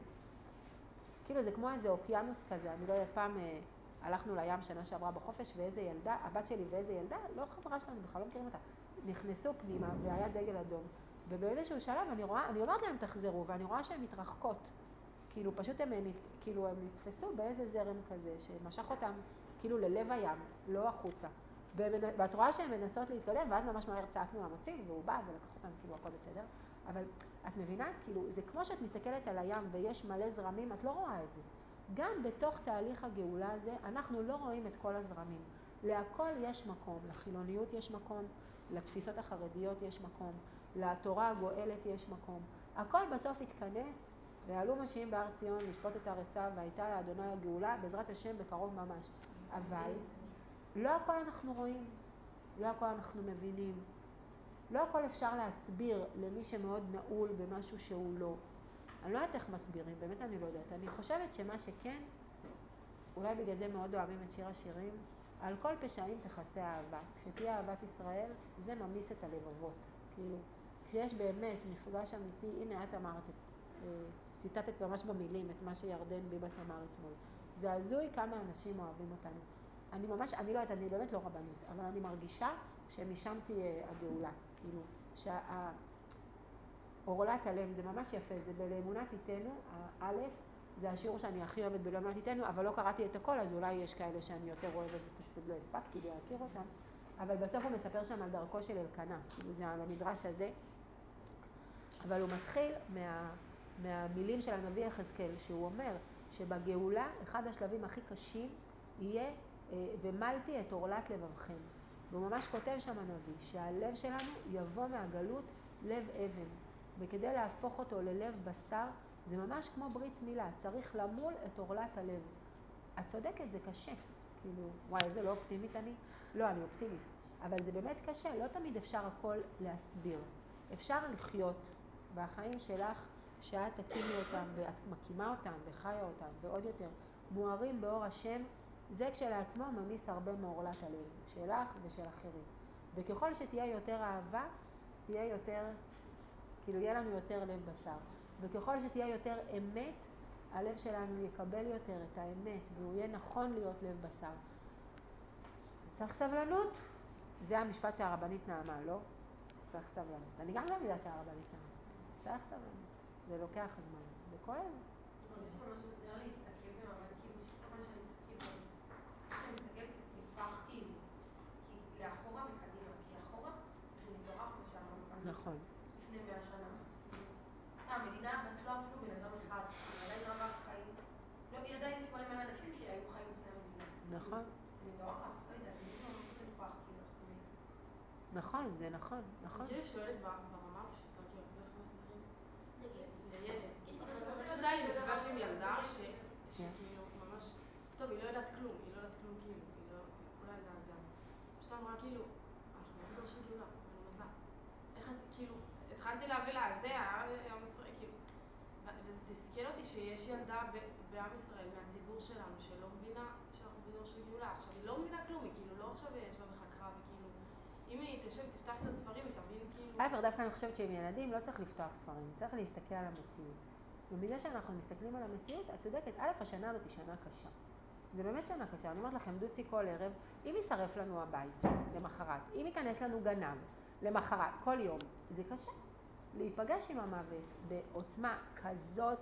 כאילו זה כמו איזה אוקיינוס כזה. אני לא יודעת, פעם אה, הלכנו לים שנה שעברה בחופש, ואיזה ילדה, הבת שלי ואיזה ילדה, לא חברה שלנו, בכלל לא מכירים אותה, נכנסו פנימה והיה דגל אדום. ובאיזשהו שלב אני רואה, אני אומרת להם תחזרו, ואני רואה שהן מתרחקות. כאילו פשוט הם, כאילו הם נתפסו באיזה זרם כזה שמשך אותם כאילו ללב הים, לא החוצה. ואת רואה שהן מנסות להתקדם, ואז ממש מהר צעקנו למציל, והוא בא ולקח אותם, כאילו הכל בסדר. אבל את מבינה, כאילו זה כמו שאת מסתכלת על הים ויש מלא זרמים, את לא רואה את זה. גם בתוך תהליך הגאולה הזה, אנחנו לא רואים את כל הזרמים. להכל יש מקום, לחילוניות יש מקום, לתפיסות החרדיות יש מקום, לתורה הגואלת יש מקום. הכל בסוף יתכנס, ועלו משיעים בהר ציון לשפוט את הרסה, והייתה לאדוני הגאולה, בעזרת השם בקרוב ממש. אבל לא הכל אנחנו רואים, לא הכל אנחנו מבינים, לא הכל אפשר להסביר למי שמאוד נעול במשהו שהוא לא. אני לא יודעת איך מסבירים, באמת אני לא יודעת. אני חושבת שמה שכן, אולי בגלל זה מאוד אוהבים את שיר השירים, על כל פשעים תכסה אהבה. כשתהיה אהבת ישראל, זה ממיס את הלבבות. כאילו, כשיש באמת מפגש אמיתי, הנה את אמרת, ציטטת ממש במילים את מה שירדן ביבס אמר אתמול. זה הזוי כמה אנשים אוהבים אותנו. אני ממש, אני לא יודעת, אני באמת לא רבנית, אבל אני מרגישה שמשם תהיה הגאולה. כאילו, שהאורלת הלם, זה ממש יפה, זה בלאמונה תיתנו, האלף, זה השיעור שאני הכי אוהבת בלאמונה תיתנו, אבל לא קראתי את הכל, אז אולי יש כאלה שאני יותר אוהבת ופשוט עוד לא הספקתי להכיר אותם. אבל בסוף הוא מספר שם על דרכו של אלקנה, כאילו זה על המדרש הזה. אבל הוא מתחיל מה, מהמילים של הנביא יחזקאל, שהוא אומר שבגאולה אחד השלבים הכי קשים יהיה ומלתי את אורלת לבבכם. והוא ממש כותב שם הנביא שהלב שלנו יבוא מהגלות לב אבן, וכדי להפוך אותו ללב בשר זה ממש כמו ברית מילה, צריך למול את אורלת הלב. את צודקת, זה קשה. כאילו, וואי, איזה לא אופטימית אני? לא, אני אופטימית. אבל זה באמת קשה, לא תמיד אפשר הכל להסביר. אפשר לחיות, והחיים שלך, שאת תקימי אותם, ואת מקימה אותם, וחיה אותם, ועוד יותר, מוארים באור השם, זה כשלעצמו ממיס הרבה מאורלת הלב, שלך ושל אחרים. וככל שתהיה יותר אהבה, תהיה יותר, כאילו יהיה לנו יותר לב בשר. וככל שתהיה יותר אמת, הלב שלנו יקבל יותר את האמת, והוא יהיה נכון להיות לב בשר. צריך סבלנות? זה המשפט שהרבנית נעמה, לא? צריך סבלנות. אני גם לא מילה שהרבנית נעמה. צריך סבלנות. זה לוקח זמן. זה כואב. אני חושב שממש עוזר להסתכל במבט, כאילו שכל מה שאני מסתכל, כשאני מסתכלת נפח כאילו, כי לאחורה וקדימה, כי אחורה זה מטורף מה שאמרנו. נכון. לפני מאה שנה. המדינה בת לא אפילו בן אדם אחד, עדיין לא עבר חיים. לא, היא עדיין יש מלא מלא אנשים שהיו חיים לפני המדינה. נכון. זה מטורף, לא יודעת, אני לא ממש מטורף, כאילו, אנחנו... נכון, זה נכון, נכון. אני כאילו שואלת ברמה הפשוטה, כאילו, איך מסבירים לילד. יש לי משהו ממש... עדיין מפגש עם ילדה שכאילו ממש... טוב, היא לא יודעת כלום, היא לא יודעת כלום כאילו, היא לא... אולי יודעת גם. פשוט אמרה כאילו, אנחנו לא בדור של גאולה, ואני אומרת לה, איך את, כאילו, התחלתי להביא לה, זה, עם ישראל, כאילו... וזה תזכיר אותי שיש ילדה בעם ישראל, מהציבור שלנו, שלא מבינה שאנחנו בדור של גאולה. עכשיו, היא לא מבינה כלום, היא כאילו לא עכשיו ישבה וחקרה, וכאילו... אם היא תשב, תפתח קצת ספרים, היא תבין כאילו... ההפך, דווקא אני חושבת שעם ילדים לא צריך לפתוח ספרים, צריך להסתכל על המציאות. ומזה שאנחנו מסתכלים על המציאות, את צודקת, א', השנה הזאת היא שנה קשה. זה באמת שנה קשה. אני אומרת לכם, דוסי כל ערב, אם יישרף לנו הבית למחרת, אם ייכנס לנו גנב למחרת, כל יום, זה קשה. להיפגש עם המוות בעוצמה כזאת,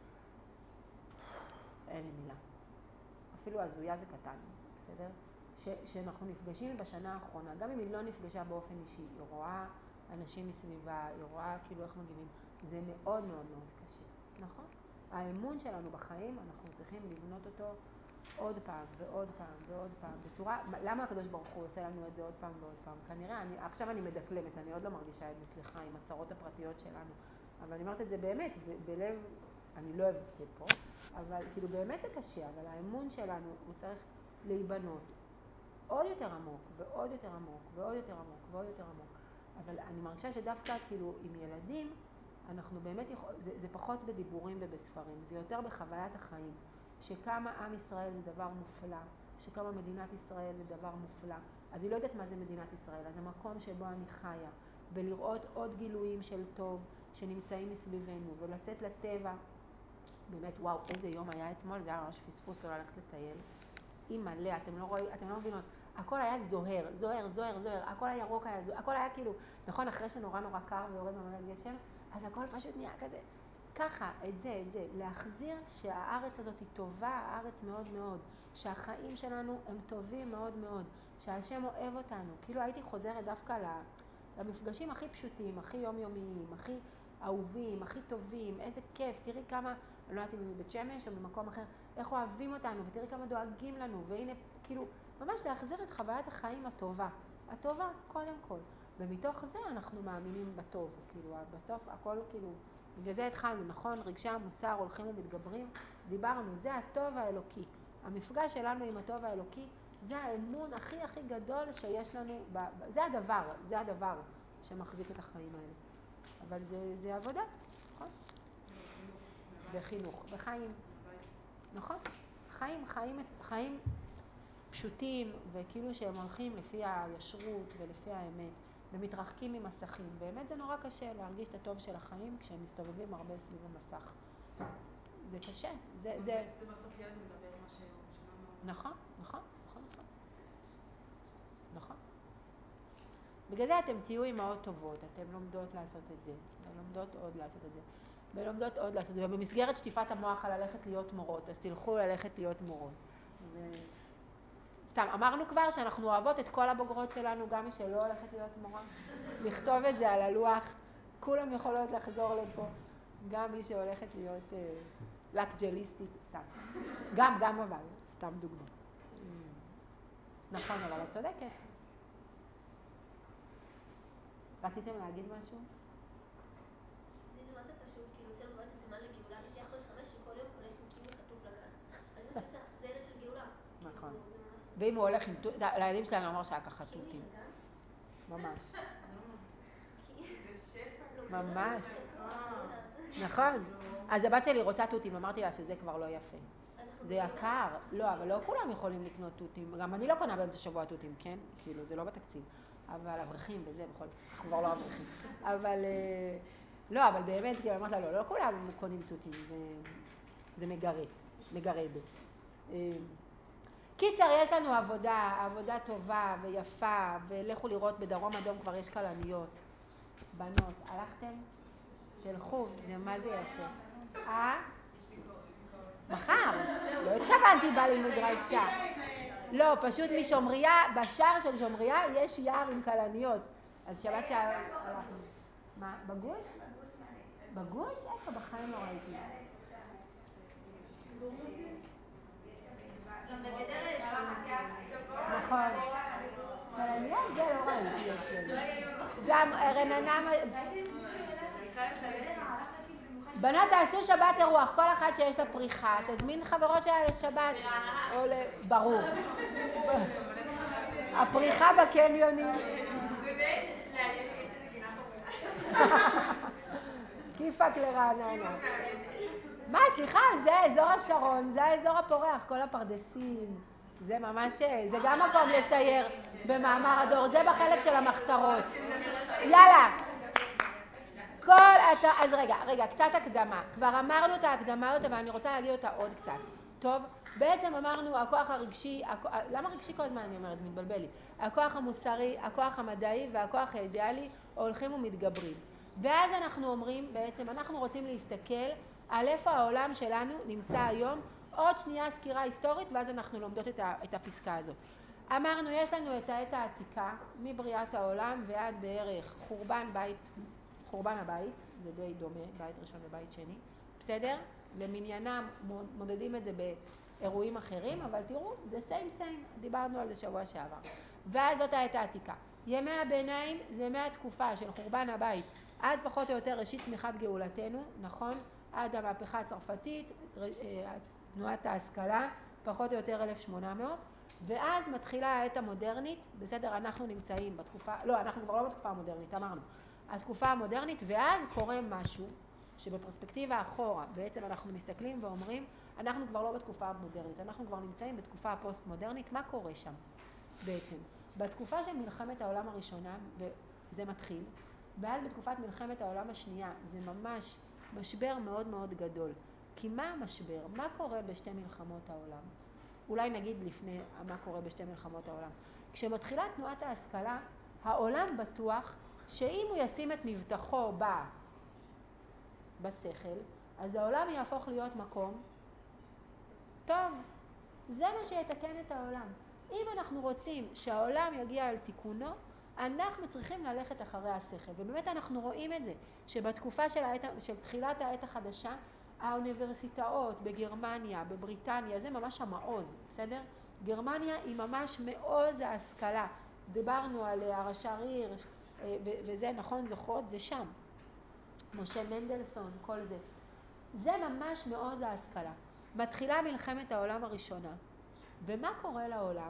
אין לי מילה. אפילו הזויה זה קטן, בסדר? ש, שאנחנו נפגשים בשנה האחרונה, גם אם היא לא נפגשה באופן אישי, היא רואה אנשים מסביבה, היא רואה כאילו איך מגיבים, זה מאוד מאוד מאוד קשה, נכון? האמון שלנו בחיים, אנחנו צריכים לבנות אותו עוד פעם ועוד פעם ועוד פעם, בצורה, למה הקדוש ברוך הוא עושה לנו את זה עוד פעם ועוד פעם? כנראה, אני, עכשיו אני מדקלמת, אני עוד לא מרגישה את זה, סליחה, עם הצרות הפרטיות שלנו, אבל אני אומרת את זה באמת, ב- בלב, אני לא אוהבת את זה פה, אבל כאילו באמת זה קשה, אבל האמון שלנו הוא צריך להיבנות עוד יותר עמוק ועוד יותר עמוק ועוד יותר עמוק ועוד יותר עמוק. אבל אני מרגישה שדווקא כאילו עם ילדים אנחנו באמת יכול, זה, זה פחות בדיבורים ובספרים, זה יותר בחוויית החיים, שכמה עם ישראל זה דבר מופלא, שכמה מדינת ישראל זה דבר מופלא. אז היא לא יודעת מה זה מדינת ישראל, אז המקום שבו אני חיה, ולראות עוד גילויים של טוב שנמצאים מסביבנו, ולצאת לטבע. באמת, וואו, איזה יום היה אתמול, זה היה ממש פספוס לא ללכת לטייל. עם מלא, אתם לא רואים, אתם לא מבינות, הכל היה זוהר, זוהר, זוהר, זוהר, הכל היה ירוק, היה זוהר, הכל היה כאילו, נכון, אחרי שנורא נורא קר ויורד ממש גשם, אז הכל פשוט נהיה כזה. ככה, את זה, את זה, להחזיר שהארץ הזאת היא טובה, הארץ מאוד מאוד, שהחיים שלנו הם טובים מאוד מאוד, שהשם אוהב אותנו. כאילו הייתי חוזרת דווקא למפגשים הכי פשוטים, הכי יומיומיים, הכי אהובים, הכי טובים, איזה כיף, תראי כמה, אני לא יודעת אם מבית שמש או במקום אחר, איך אוהבים אותנו, ותראי כמה דואגים לנו, והנה, כאילו, ממש להחזיר את חוויית החיים הטובה, הטובה קודם כל, ומתוך זה אנחנו מאמינים בטוב, כאילו, בסוף הכל כאילו, בגלל זה התחלנו, נכון? רגשי המוסר הולכים ומתגברים, דיברנו, זה הטוב האלוקי, המפגש שלנו עם הטוב האלוקי, זה האמון הכי הכי גדול שיש לנו, ב, ב, זה הדבר, זה הדבר שמחזיק את החיים האלה, אבל זה, זה עבודה, נכון? בחינוך, בחיים, נכון? חיים, חיים, חיים פשוטים, וכאילו שהם הולכים לפי הישרות ולפי האמת, ומתרחקים ממסכים. באמת זה נורא קשה להרגיש את הטוב של החיים כשהם מסתובבים הרבה סביב המסך. זה קשה. זה, זה... זה בסוף ילד מדבר מה שהוא שמע. נכון, נכון, נכון, נכון. נכון. בגלל זה אתם תהיו אימהות טובות, אתם לומדות לעשות את זה, ולומדות עוד לעשות את זה, ולומדות עוד לעשות את זה, ובמסגרת שטיפת המוח על ללכת להיות מורות, אז תלכו ללכת להיות מורות. ו... סתם, אמרנו כבר שאנחנו אוהבות את כל הבוגרות שלנו, גם מי שלא הולכת להיות מורה, לכתוב את זה על הלוח, כולם יכולות לחזור לפה, גם מי שהולכת להיות uh, לקג'ליסטית, סתם. גם, גם אבל, סתם דוגמה. נכון, אבל את צודקת. רציתם להגיד משהו? זה מה זה פשוט, כאילו אצלנו בבית הסימן לגאולה, יש לי אח בן חמש שכל יום הולך עם קיבי חטוף לגן. אז מה שעושה, זה ילד של גאולה. נכון. ואם הוא הולך עם תות, לילדים שלנו אמר שהיה ככה תותים. ממש. ממש. נכון. אז הבת שלי רוצה תותים, אמרתי לה שזה כבר לא יפה. זה יקר. לא, אבל לא כולם יכולים לקנות תותים. גם אני לא קונה באמצע שבוע תותים, כן? כאילו, זה לא בתקציב. אבל אברכים וזה, בכל זאת, אנחנו כבר לא אברכים. אבל, לא, אבל באמת, כאילו, אמרת לה, לא, לא כולם קונים תותים, זה מגרד, מגרד. קיצר, יש לנו עבודה, עבודה טובה ויפה, ולכו לראות בדרום אדום כבר יש כלניות. בנות, הלכתם? תלכו, זה מה זה יפה. אה? מחר, לא התכוונתי בה למדרשה. לא, פשוט משומריה, בשער של שומריה יש יער עם כלניות. אז שבת שהלכנו. מה? בגוש? בגוש? איפה? בחיים לא ראיתי. גם בגדרה יש נכון. כלניות זה לא ראיתי אצלנו. גם רננה... בנות, תעשו שבת אירוח, כל אחת שיש לה פריחה, תזמין חברות שלה לשבת. ברור. הפריחה בקניונים. כיפק לרעננה. מה, סליחה, זה אזור השרון, זה האזור הפורח, כל הפרדסים. זה ממש, זה גם מקום לסייר במאמר הדור, זה בחלק של המחתרות. יאללה. כל, אז רגע, רגע, קצת הקדמה. כבר אמרנו את ההקדמה הזאת, אבל אני רוצה להגיד אותה עוד קצת. טוב? בעצם אמרנו, הכוח הרגשי, הכוח, למה רגשי כל הזמן אני אומרת, מתבלבל לי? הכוח המוסרי, הכוח המדעי והכוח האידיאלי הולכים ומתגברים. ואז אנחנו אומרים, בעצם אנחנו רוצים להסתכל על איפה העולם שלנו נמצא היום, עוד שנייה סקירה היסטורית, ואז אנחנו לומדות את, ה, את הפסקה הזאת. אמרנו, יש לנו את העת העתיקה, מבריאת העולם ועד בערך חורבן בית, חורבן הבית, זה די דומה, בית ראשון ובית שני, בסדר? למניינם מודדים את זה באירועים אחרים, אבל תראו, זה סיים סיים, דיברנו על זה שבוע שעבר. ואז זאת העת העתיקה. ימי הביניים זה מהתקופה של חורבן הבית, עד פחות או יותר ראשית צמיחת גאולתנו, נכון? עד המהפכה הצרפתית, תנועת ההשכלה, פחות או יותר אלף שמונה מאות, ואז מתחילה העת המודרנית, בסדר, אנחנו נמצאים בתקופה, לא, אנחנו כבר לא בתקופה המודרנית, אמרנו, התקופה המודרנית, ואז קורה משהו שבפרספקטיבה אחורה, בעצם אנחנו מסתכלים ואומרים, אנחנו כבר לא בתקופה המודרנית, אנחנו כבר נמצאים בתקופה הפוסט-מודרנית, מה קורה שם בעצם? בתקופה של מלחמת העולם הראשונה, וזה מתחיל, ואז בתקופת מלחמת העולם השנייה, זה ממש משבר מאוד מאוד גדול. כי מה המשבר? מה קורה בשתי מלחמות העולם? אולי נגיד לפני מה קורה בשתי מלחמות העולם. כשמתחילה תנועת ההשכלה, העולם בטוח שאם הוא ישים את מבטחו בה, בשכל, אז העולם יהפוך להיות מקום טוב. זה מה שיתקן את העולם. אם אנחנו רוצים שהעולם יגיע על תיקונו, אנחנו צריכים ללכת אחרי השכל. ובאמת אנחנו רואים את זה, שבתקופה של, העת, של תחילת העת החדשה, האוניברסיטאות בגרמניה, בבריטניה, זה ממש המעוז, בסדר? גרמניה היא ממש מעוז ההשכלה. דיברנו על הרש"ר הירש, וזה נכון, זוכרות, זה שם. משה מנדלסון, כל זה. זה ממש מעוז ההשכלה. מתחילה מלחמת העולם הראשונה. ומה קורה לעולם?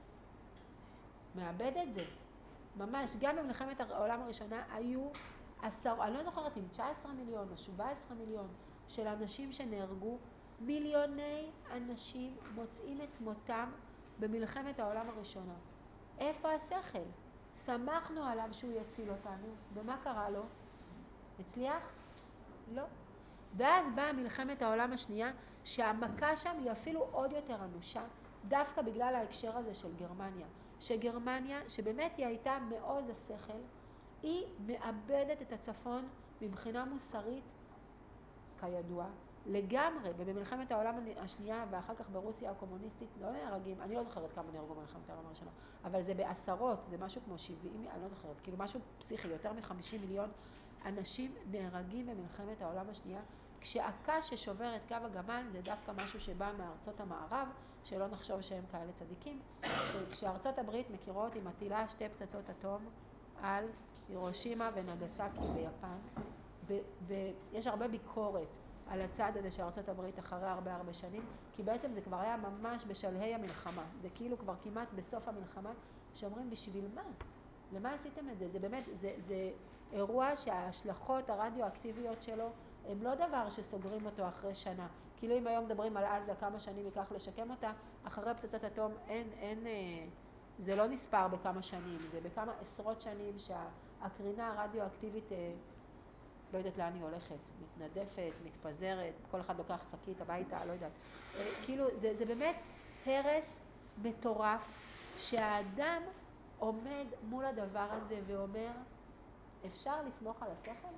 מאבד את זה. ממש, גם במלחמת העולם הראשונה היו עשר, אני לא זוכרת אם תשע עשרה מיליון או שבע עשרה מיליון של אנשים שנהרגו. מיליוני אנשים מוצאים את מותם במלחמת העולם הראשונה. איפה השכל? שמחנו עליו שהוא יציל אותנו, ומה קרה לו? הצליח? לא. ואז באה מלחמת העולם השנייה, שהמכה שם היא אפילו עוד יותר אנושה, דווקא בגלל ההקשר הזה של גרמניה. שגרמניה, שבאמת היא הייתה מעוז השכל, היא מאבדת את הצפון מבחינה מוסרית, כידוע, לגמרי. ובמלחמת העולם השנייה ואחר כך ברוסיה הקומוניסטית לא נהרגים, אני לא זוכרת כמה נהרגו במלחמת העולם הראשונה, אבל זה בעשרות, זה משהו כמו שבעים, אני לא זוכרת, כאילו משהו פסיכי, יותר מ-חמישים מיליון אנשים נהרגים במלחמת העולם השנייה, כשהקש ששובר את גב הגמל זה דווקא משהו שבא מארצות המערב, שלא נחשוב שהם כאלה צדיקים, כשארצות הברית מכירות היא מטילה שתי פצצות אטום על הירושימה ונגסקי ביפן, ויש הרבה ביקורת על הצד הזה של ארצות הברית אחרי הרבה הרבה שנים, כי בעצם זה כבר היה ממש בשלהי המלחמה, זה כאילו כבר כמעט בסוף המלחמה, שאומרים בשביל מה? למה עשיתם את זה? זה באמת, זה, זה אירוע שההשלכות הרדיואקטיביות שלו הם לא דבר שסוגרים אותו אחרי שנה. כאילו אם היום מדברים על עזה כמה שנים ייקח לשקם אותה, אחרי פצצת אטום אין, אין, זה לא נספר בכמה שנים, זה בכמה עשרות שנים שהקרינה הרדיואקטיבית, לא יודעת לאן היא הולכת, מתנדפת, מתפזרת, כל אחד לוקח שקית הביתה, לא יודעת. כאילו זה, זה באמת הרס מטורף שהאדם עומד מול הדבר הזה ואומר, אפשר לסמוך על השכל?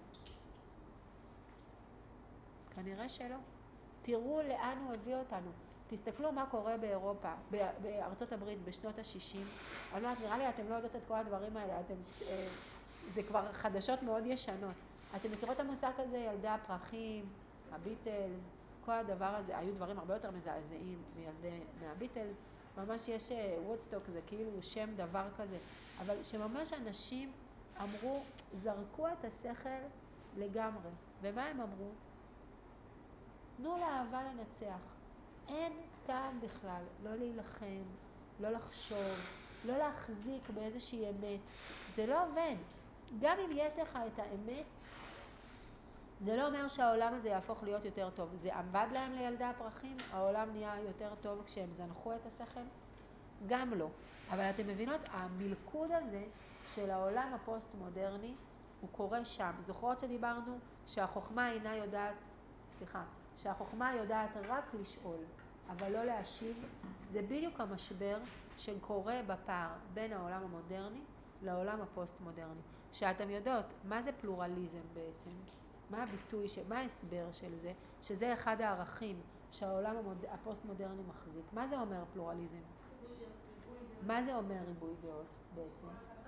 כנראה שלא. תראו לאן הוא הביא אותנו. תסתכלו מה קורה באירופה, בארצות הברית בשנות ה-שישים. אני אומרת, נראה לי אתם לא יודעות את כל הדברים האלה, אתם, זה כבר חדשות מאוד ישנות. אתם מכירות את המושג הזה, ילדי הפרחים, הביטלס, כל הדבר הזה, היו דברים הרבה יותר מזעזעים מילדי, מהביטלס. ממש יש וודסטוק, זה כאילו שם דבר כזה, אבל שממש אנשים אמרו, זרקו את השכל לגמרי. ומה הם אמרו? תנו לאהבה לנצח. אין טעם בכלל, לא להילחם, לא לחשוב, לא להחזיק באיזושהי אמת. זה לא עובד. גם אם יש לך את האמת, זה לא אומר שהעולם הזה יהפוך להיות יותר טוב. זה עבד להם לילדי הפרחים, העולם נהיה יותר טוב כשהם זנחו את השכל? גם לא. אבל אתם מבינות, המלכוד הזה של העולם הפוסט-מודרני, הוא קורה שם. זוכרות שדיברנו שהחוכמה אינה יודעת, סליחה, שהחוכמה יודעת רק לשאול, אבל לא להשיב. זה בדיוק המשבר שקורה בפער בין העולם המודרני לעולם הפוסט-מודרני. שאתם יודעות מה זה פלורליזם בעצם, מה הביטוי, מה ההסבר של זה, שזה אחד הערכים שהעולם המוד... הפוסט-מודרני מחזיק. מה זה אומר פלורליזם? מה זה אומר ריבוי דעות בעצם?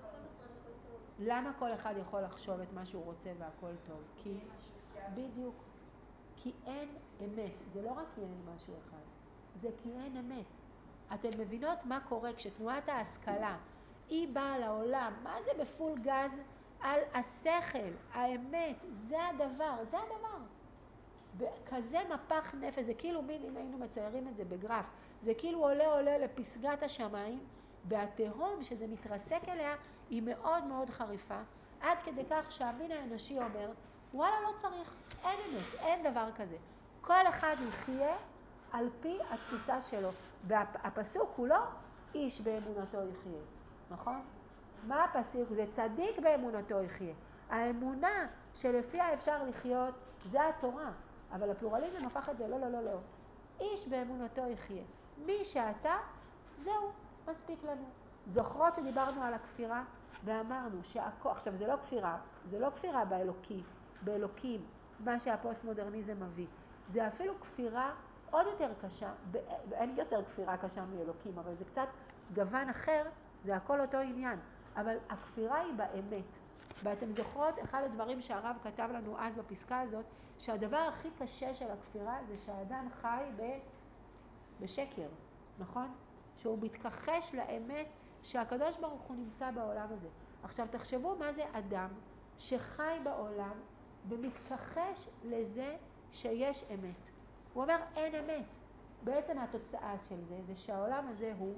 למה כל אחד יכול לחשוב את מה שהוא רוצה והכל טוב? כי, בדיוק, כי אין אמת. זה לא רק כי אין משהו אחד, זה כי אין אמת. אתם מבינות מה קורה כשתנועת ההשכלה היא באה לעולם, מה זה בפול גז על השכל, האמת, זה הדבר, זה הדבר. כזה מפח נפש, זה כאילו מין, אם היינו מציירים את זה בגרף, זה כאילו עולה עולה לפסגת השמיים, והתהום שזה מתרסק אליה היא מאוד מאוד חריפה, עד כדי כך שהמין האנושי אומר, וואלה לא צריך, אין אמת, אין דבר כזה. כל אחד יחיה על פי התפיסה שלו, והפסוק הוא לא איש באמונתו יחיה, נכון? מה הפסוק? זה צדיק באמונתו יחיה. האמונה שלפיה אפשר לחיות זה התורה, אבל הפלורליזם הפך את זה, לא, לא, לא, לא. איש באמונתו יחיה. מי שאתה, זהו, מספיק לנו. זוכרות שדיברנו על הכפירה ואמרנו שהכל, עכשיו זה לא כפירה, זה לא כפירה באלוקי, באלוקים, מה שהפוסט-מודרניזם מביא. זה אפילו כפירה עוד יותר קשה, אין יותר כפירה קשה מאלוקים, אבל זה קצת גוון אחר, זה הכל אותו עניין. אבל הכפירה היא באמת. ואתם זוכרות, אחד הדברים שהרב כתב לנו אז בפסקה הזאת, שהדבר הכי קשה של הכפירה זה שהאדם חי ב... בשקר, נכון? שהוא מתכחש לאמת שהקדוש ברוך הוא נמצא בעולם הזה. עכשיו תחשבו מה זה אדם שחי בעולם ומתכחש לזה שיש אמת. הוא אומר אין אמת. בעצם התוצאה של זה זה שהעולם הזה הוא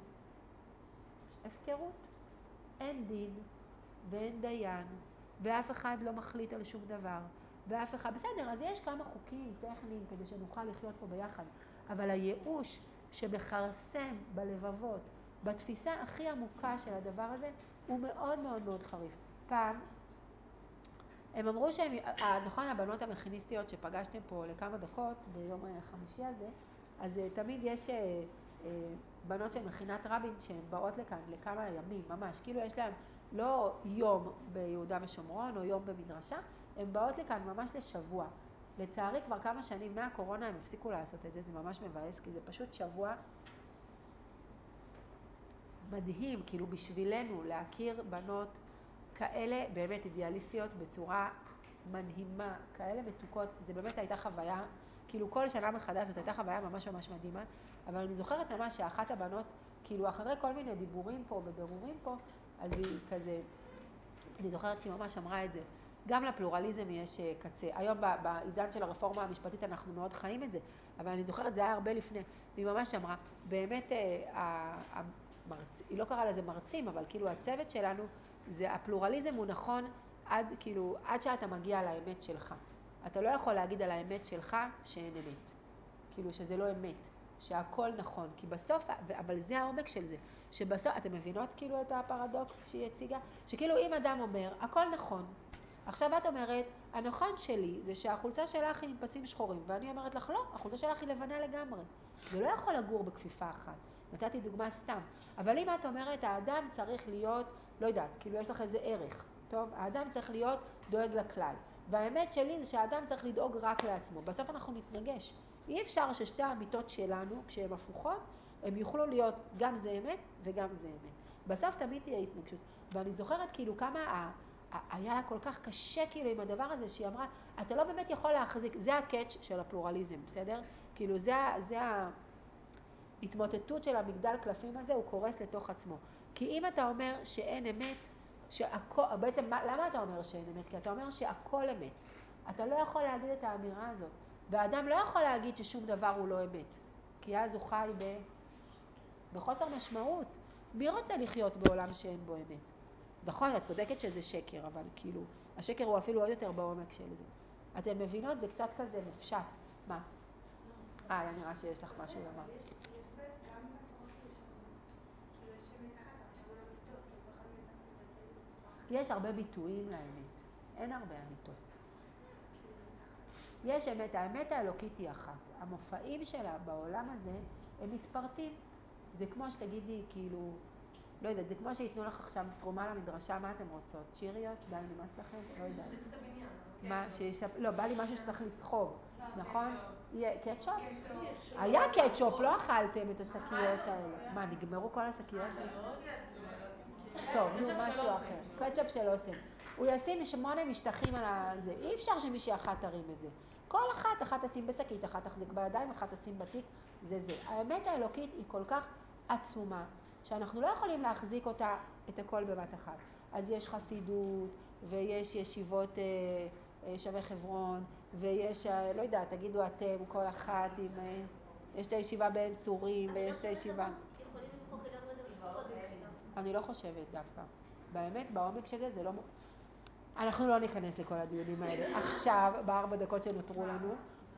הפקרות. אין דין ואין דיין ואף אחד לא מחליט על שום דבר ואף אחד, בסדר, אז יש כמה חוקים טכניים כדי שנוכל לחיות פה ביחד, אבל הייאוש שמחרסם בלבבות בתפיסה הכי עמוקה של הדבר הזה הוא מאוד מאוד מאוד חריף. פעם הם אמרו שהם, נכון, הבנות המכיניסטיות שפגשתם פה לכמה דקות ביום חמישי הזה, אז תמיד יש בנות של מכינת רבין שהן באות לכאן לכמה ימים ממש, כאילו יש להם לא יום ביהודה ושומרון או יום במדרשה, הן באות לכאן ממש לשבוע. לצערי כבר כמה שנים מהקורונה הם הפסיקו לעשות את זה, זה ממש מבאס, כי זה פשוט שבוע מדהים, כאילו בשבילנו להכיר בנות כאלה באמת אידיאליסטיות בצורה מנהימה, כאלה מתוקות, זה באמת הייתה חוויה, כאילו כל שנה מחדש זאת הייתה חוויה ממש ממש מדהימה, אבל אני זוכרת ממש שאחת הבנות, כאילו אחרי כל מיני דיבורים פה וברורים פה, אז היא כזה, אני זוכרת שהיא ממש אמרה את זה, גם לפלורליזם יש קצה. היום בעידן של הרפורמה המשפטית אנחנו מאוד חיים את זה, אבל אני זוכרת, זה היה הרבה לפני, והיא ממש אמרה, באמת, המרצ... היא לא קראה לזה מרצים, אבל כאילו הצוות שלנו, זה, הפלורליזם הוא נכון עד, כאילו, עד שאתה מגיע לאמת שלך. אתה לא יכול להגיד על האמת שלך שאין אמת. כאילו שזה לא אמת, שהכל נכון, כי בסוף, אבל זה העומק של זה, שבסוף, אתם מבינות כאילו את הפרדוקס שהיא הציגה? שכאילו אם אדם אומר, הכל נכון, עכשיו את אומרת, הנכון שלי זה שהחולצה שלך היא עם פסים שחורים, ואני אומרת לך, לא, החולצה שלך היא לבנה לגמרי. זה לא יכול לגור בכפיפה אחת. נתתי דוגמה סתם. אבל אם את אומרת, האדם צריך להיות, לא יודעת, כאילו יש לך איזה ערך, טוב? האדם צריך להיות דואג לכלל. והאמת שלי זה שהאדם צריך לדאוג רק לעצמו. בסוף אנחנו נתנגש. אי אפשר ששתי האמיתות שלנו, כשהן הפוכות, הם יוכלו להיות גם זה אמת וגם זה אמת. בסוף תמיד תהיה התנגשות. ואני זוכרת כאילו כמה היה לה כל כך קשה כאילו עם הדבר הזה, שהיא אמרה, אתה לא באמת יכול להחזיק, זה הקאץ' של הפלורליזם, בסדר? כאילו זה, זה ההתמוטטות של המגדל קלפים הזה, הוא קורס לתוך עצמו. כי אם אתה אומר שאין אמת, שהכל, בעצם למה אתה אומר שאין אמת? כי אתה אומר שהכל אמת. אתה לא יכול להגיד את האמירה הזאת. והאדם לא יכול להגיד ששום דבר הוא לא אמת. כי אז הוא חי ב... בחוסר משמעות. מי רוצה לחיות בעולם שאין בו אמת? נכון, את צודקת שזה שקר, אבל כאילו, השקר הוא אפילו עוד יותר בעומק של זה. אתם מבינות? זה קצת כזה מופשט. מה? אה, היה נראה שיש לך משהו לומר. יש גם בתורות הישנות, כאילו יש מתחת הרשמה לאמיתות, כאילו בכל מיני לבטל בצורה אחרת. יש הרבה ביטויים לאמת. אין הרבה אמיתות. יש אמת, האמת האלוקית היא אחת. המופעים שלה בעולם הזה, הם מתפרטים. זה כמו שתגידי, כאילו, לא יודעת, זה כמו שיתנו לך עכשיו תרומה למדרשה, מה אתם רוצות? צ'יריוס? די, נמאס לכם? לא יודעת. מה? שיש... לא, בא לי משהו שצריך לסחוב, נכון? קטשופ? היה קטשופ, לא אכלתם את השקיות האלה. מה, נגמרו כל השקיות האלה? טוב, נו, משהו אחר. קטשופ של אוסם. הוא ישים שמונה משטחים על הזה. אי אפשר שמישהי אחת תרים את זה. כל אחת, אחת תשים בשקית, אחת תחזיק בידיים, אחת תשים בתיק, זה זה. האמת האלוקית היא כל כך עצומה, שאנחנו לא יכולים להחזיק אותה, את הכל בבת אחת. אז יש חסידות, ויש ישיבות אה, אה, שווה חברון, ויש, אה, לא יודע, תגידו אתם, כל אחת עם... אה, יש את הישיבה בעין צורים, ויש את הישיבה... יכולים למחוק לגמרי את המחוקות מבחינתם. אני לא חושבת דווקא. באמת, בעומק של זה, זה לא... אנחנו לא ניכנס לכל הדיונים האלה. עכשיו, בארבע דקות שנותרו לנו,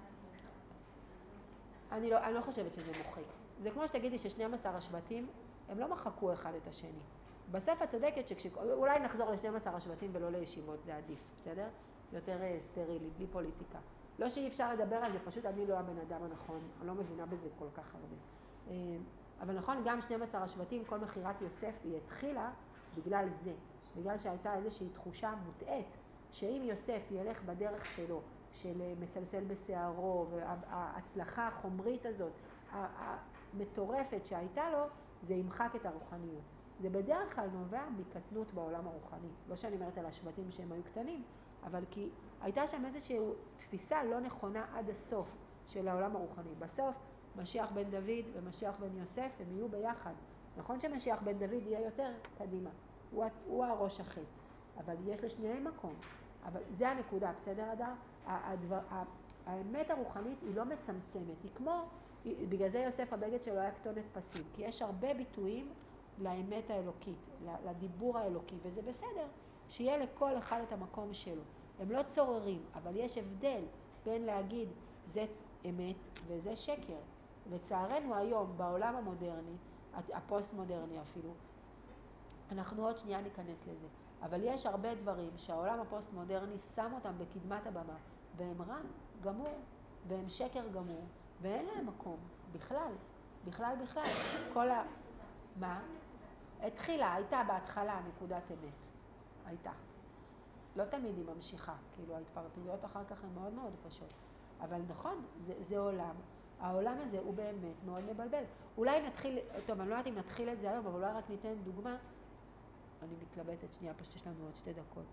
אני לא, אני לא חושבת שזה מוחק. זה כמו שתגידי ששנים עשר השבטים, הם לא מחקו אחד את השני. בסוף את צודקת שאולי נחזור ל-שנים עשר השבטים ולא לישיבות, זה עדיף, בסדר? יותר סטרילי, בלי פוליטיקה. לא שאי אפשר לדבר על זה, פשוט אני לא הבן אדם הנכון, אני לא מבינה בזה כל כך הרבה. אבל נכון, גם שנים עשר השבטים, כל מחירת יוסף, היא התחילה בגלל זה. בגלל שהייתה איזושהי תחושה מוטעת, שאם יוסף ילך בדרך שלו, של מסלסל בשערו, וההצלחה החומרית הזאת, המטורפת שהייתה לו, זה ימחק את הרוחניות. זה בדרך כלל נובע מקטנות בעולם הרוחני. לא שאני אומרת על השבטים שהם היו קטנים, אבל כי הייתה שם איזושהי תפיסה לא נכונה עד הסוף של העולם הרוחני. בסוף, משיח בן דוד ומשיח בן יוסף, הם יהיו ביחד. נכון שמשיח בן דוד יהיה יותר קדימה. הוא, הוא הראש החץ. אבל יש לשניהם מקום. אבל זה הנקודה, בסדר אדר? הדבר, האמת הרוחנית היא לא מצמצמת. היא כמו, בגלל זה יוסף הבגד שלו היה כתונת פסים. כי יש הרבה ביטויים לאמת האלוקית, לדיבור האלוקי, וזה בסדר. שיהיה לכל אחד את המקום שלו. הם לא צוררים, אבל יש הבדל בין להגיד זה אמת וזה שקר. לצערנו היום בעולם המודרני, הפוסט-מודרני אפילו, אנחנו עוד שנייה ניכנס לזה. אבל יש הרבה דברים שהעולם הפוסט-מודרני שם אותם בקדמת הבמה, והם רע גמור, והם שקר גמור, ואין להם מקום, בכלל, בכלל בכלל. כל ה... מה? התחילה, הייתה בהתחלה נקודת אמת. הייתה. לא תמיד היא ממשיכה, כאילו ההתפרטויות אחר כך הן מאוד מאוד קשות. אבל נכון, זה, זה עולם. העולם הזה הוא באמת מאוד מבלבל. אולי נתחיל, טוב, אני לא יודעת אם נתחיל את זה היום, אבל אולי רק ניתן דוגמה. אני מתלבטת שנייה, פשוט יש לנו עוד שתי דקות.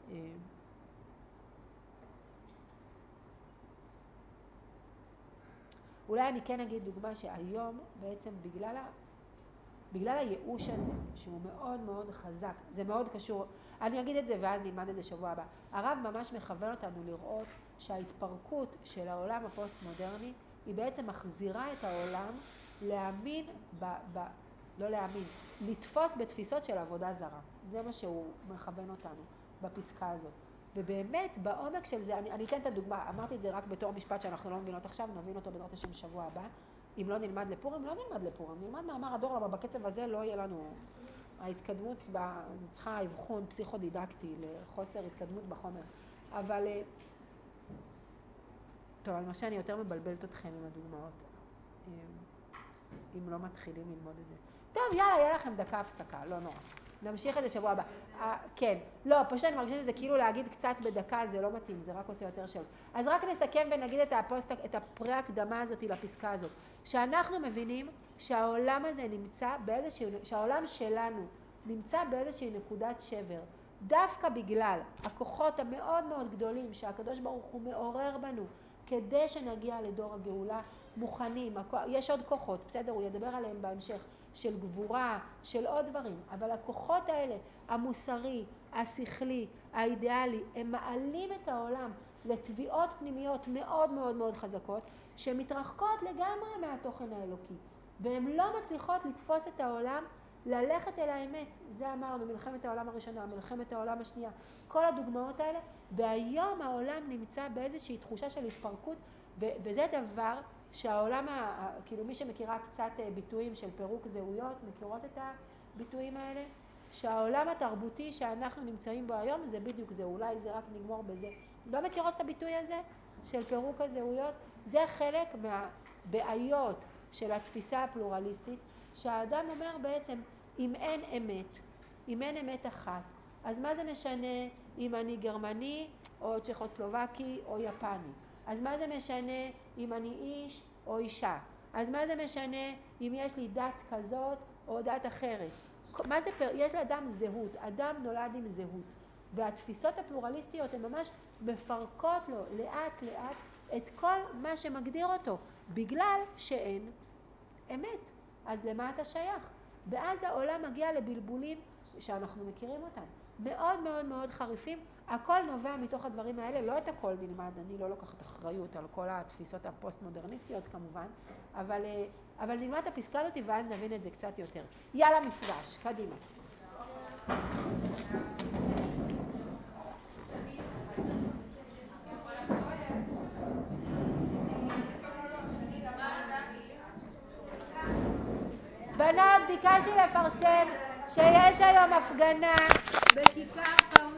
אולי אני כן אגיד דוגמה שהיום בעצם בגלל, ה... בגלל הייאוש הזה, שהוא מאוד מאוד חזק, זה מאוד קשור, אני אגיד את זה ואז נלמד את זה שבוע הבא. הרב ממש מכוון אותנו לראות שההתפרקות של העולם הפוסט-מודרני היא בעצם מחזירה את העולם להאמין, ב... ב... לא להאמין, לתפוס בתפיסות של עבודה זרה. זה מה שהוא מכוון אותנו בפסקה הזאת. ובאמת, בעומק של זה, אני, אני אתן את הדוגמה, אמרתי את זה רק בתור משפט שאנחנו לא מבינות עכשיו, נבין אותו בעזרת השם שבוע הבא. אם לא נלמד לפורים, לא נלמד לפורים, נלמד מאמר הדור, אבל בקצב הזה לא יהיה לנו ההתקדמות, צריכה אבחון פסיכודידקטי לחוסר התקדמות בחומר. אבל, טוב, אני חושב שאני יותר מבלבלת אתכם עם הדוגמאות, אם לא מתחילים ללמוד את זה. טוב, יאללה, יהיה לכם דקה הפסקה, לא נורא. נמשיך את זה שבוע הבא. אה, כן, לא, פשוט אני מרגישה שזה כאילו להגיד קצת בדקה, זה לא מתאים, זה רק עושה יותר שאלות. אז רק נסכם ונגיד את, הפוסט, את הפרה הקדמה הזאת לפסקה הזאת. שאנחנו מבינים שהעולם הזה נמצא באיזשהו, שהעולם שלנו נמצא באיזושהי נקודת שבר. דווקא בגלל הכוחות המאוד מאוד גדולים שהקדוש ברוך הוא מעורר בנו, כדי שנגיע לדור הגאולה מוכנים. יש עוד כוחות, בסדר, הוא ידבר עליהם בהמשך. של גבורה, של עוד דברים, אבל הכוחות האלה, המוסרי, השכלי, האידיאלי, הם מעלים את העולם לתביעות פנימיות מאוד מאוד מאוד חזקות, שמתרחקות לגמרי מהתוכן האלוקי, והן לא מצליחות לתפוס את העולם, ללכת אל האמת. זה אמרנו, מלחמת העולם הראשונה, מלחמת העולם השנייה, כל הדוגמאות האלה, והיום העולם נמצא באיזושהי תחושה של התפרקות, וזה דבר שהעולם, כאילו מי שמכירה קצת ביטויים של פירוק זהויות, מכירות את הביטויים האלה? שהעולם התרבותי שאנחנו נמצאים בו היום זה בדיוק זה, אולי זה רק נגמור בזה. לא מכירות את הביטוי הזה של פירוק הזהויות? זה חלק מהבעיות של התפיסה הפלורליסטית, שהאדם אומר בעצם, אם אין אמת, אם אין אמת אחת, אז מה זה משנה אם אני גרמני או צ'כוסלובקי או יפני? אז מה זה משנה אם אני איש או אישה? אז מה זה משנה אם יש לי דת כזאת או דת אחרת? מה זה פר... יש לאדם זהות, אדם נולד עם זהות, והתפיסות הפלורליסטיות הן ממש מפרקות לו לאט לאט את כל מה שמגדיר אותו, בגלל שאין אמת. אז למה אתה שייך? ואז העולם מגיע לבלבולים שאנחנו מכירים אותם, מאוד מאוד מאוד חריפים. הכל נובע מתוך הדברים האלה, לא את הכל נלמד, אני לא לוקחת אחריות על כל התפיסות הפוסט-מודרניסטיות כמובן, אבל, אבל נלמד את הפסקה הזאת ואז נבין את זה קצת יותר. יאללה מפגש, קדימה. בנות, ביקשתי לפרסם שיש היום הפגנה בכיכר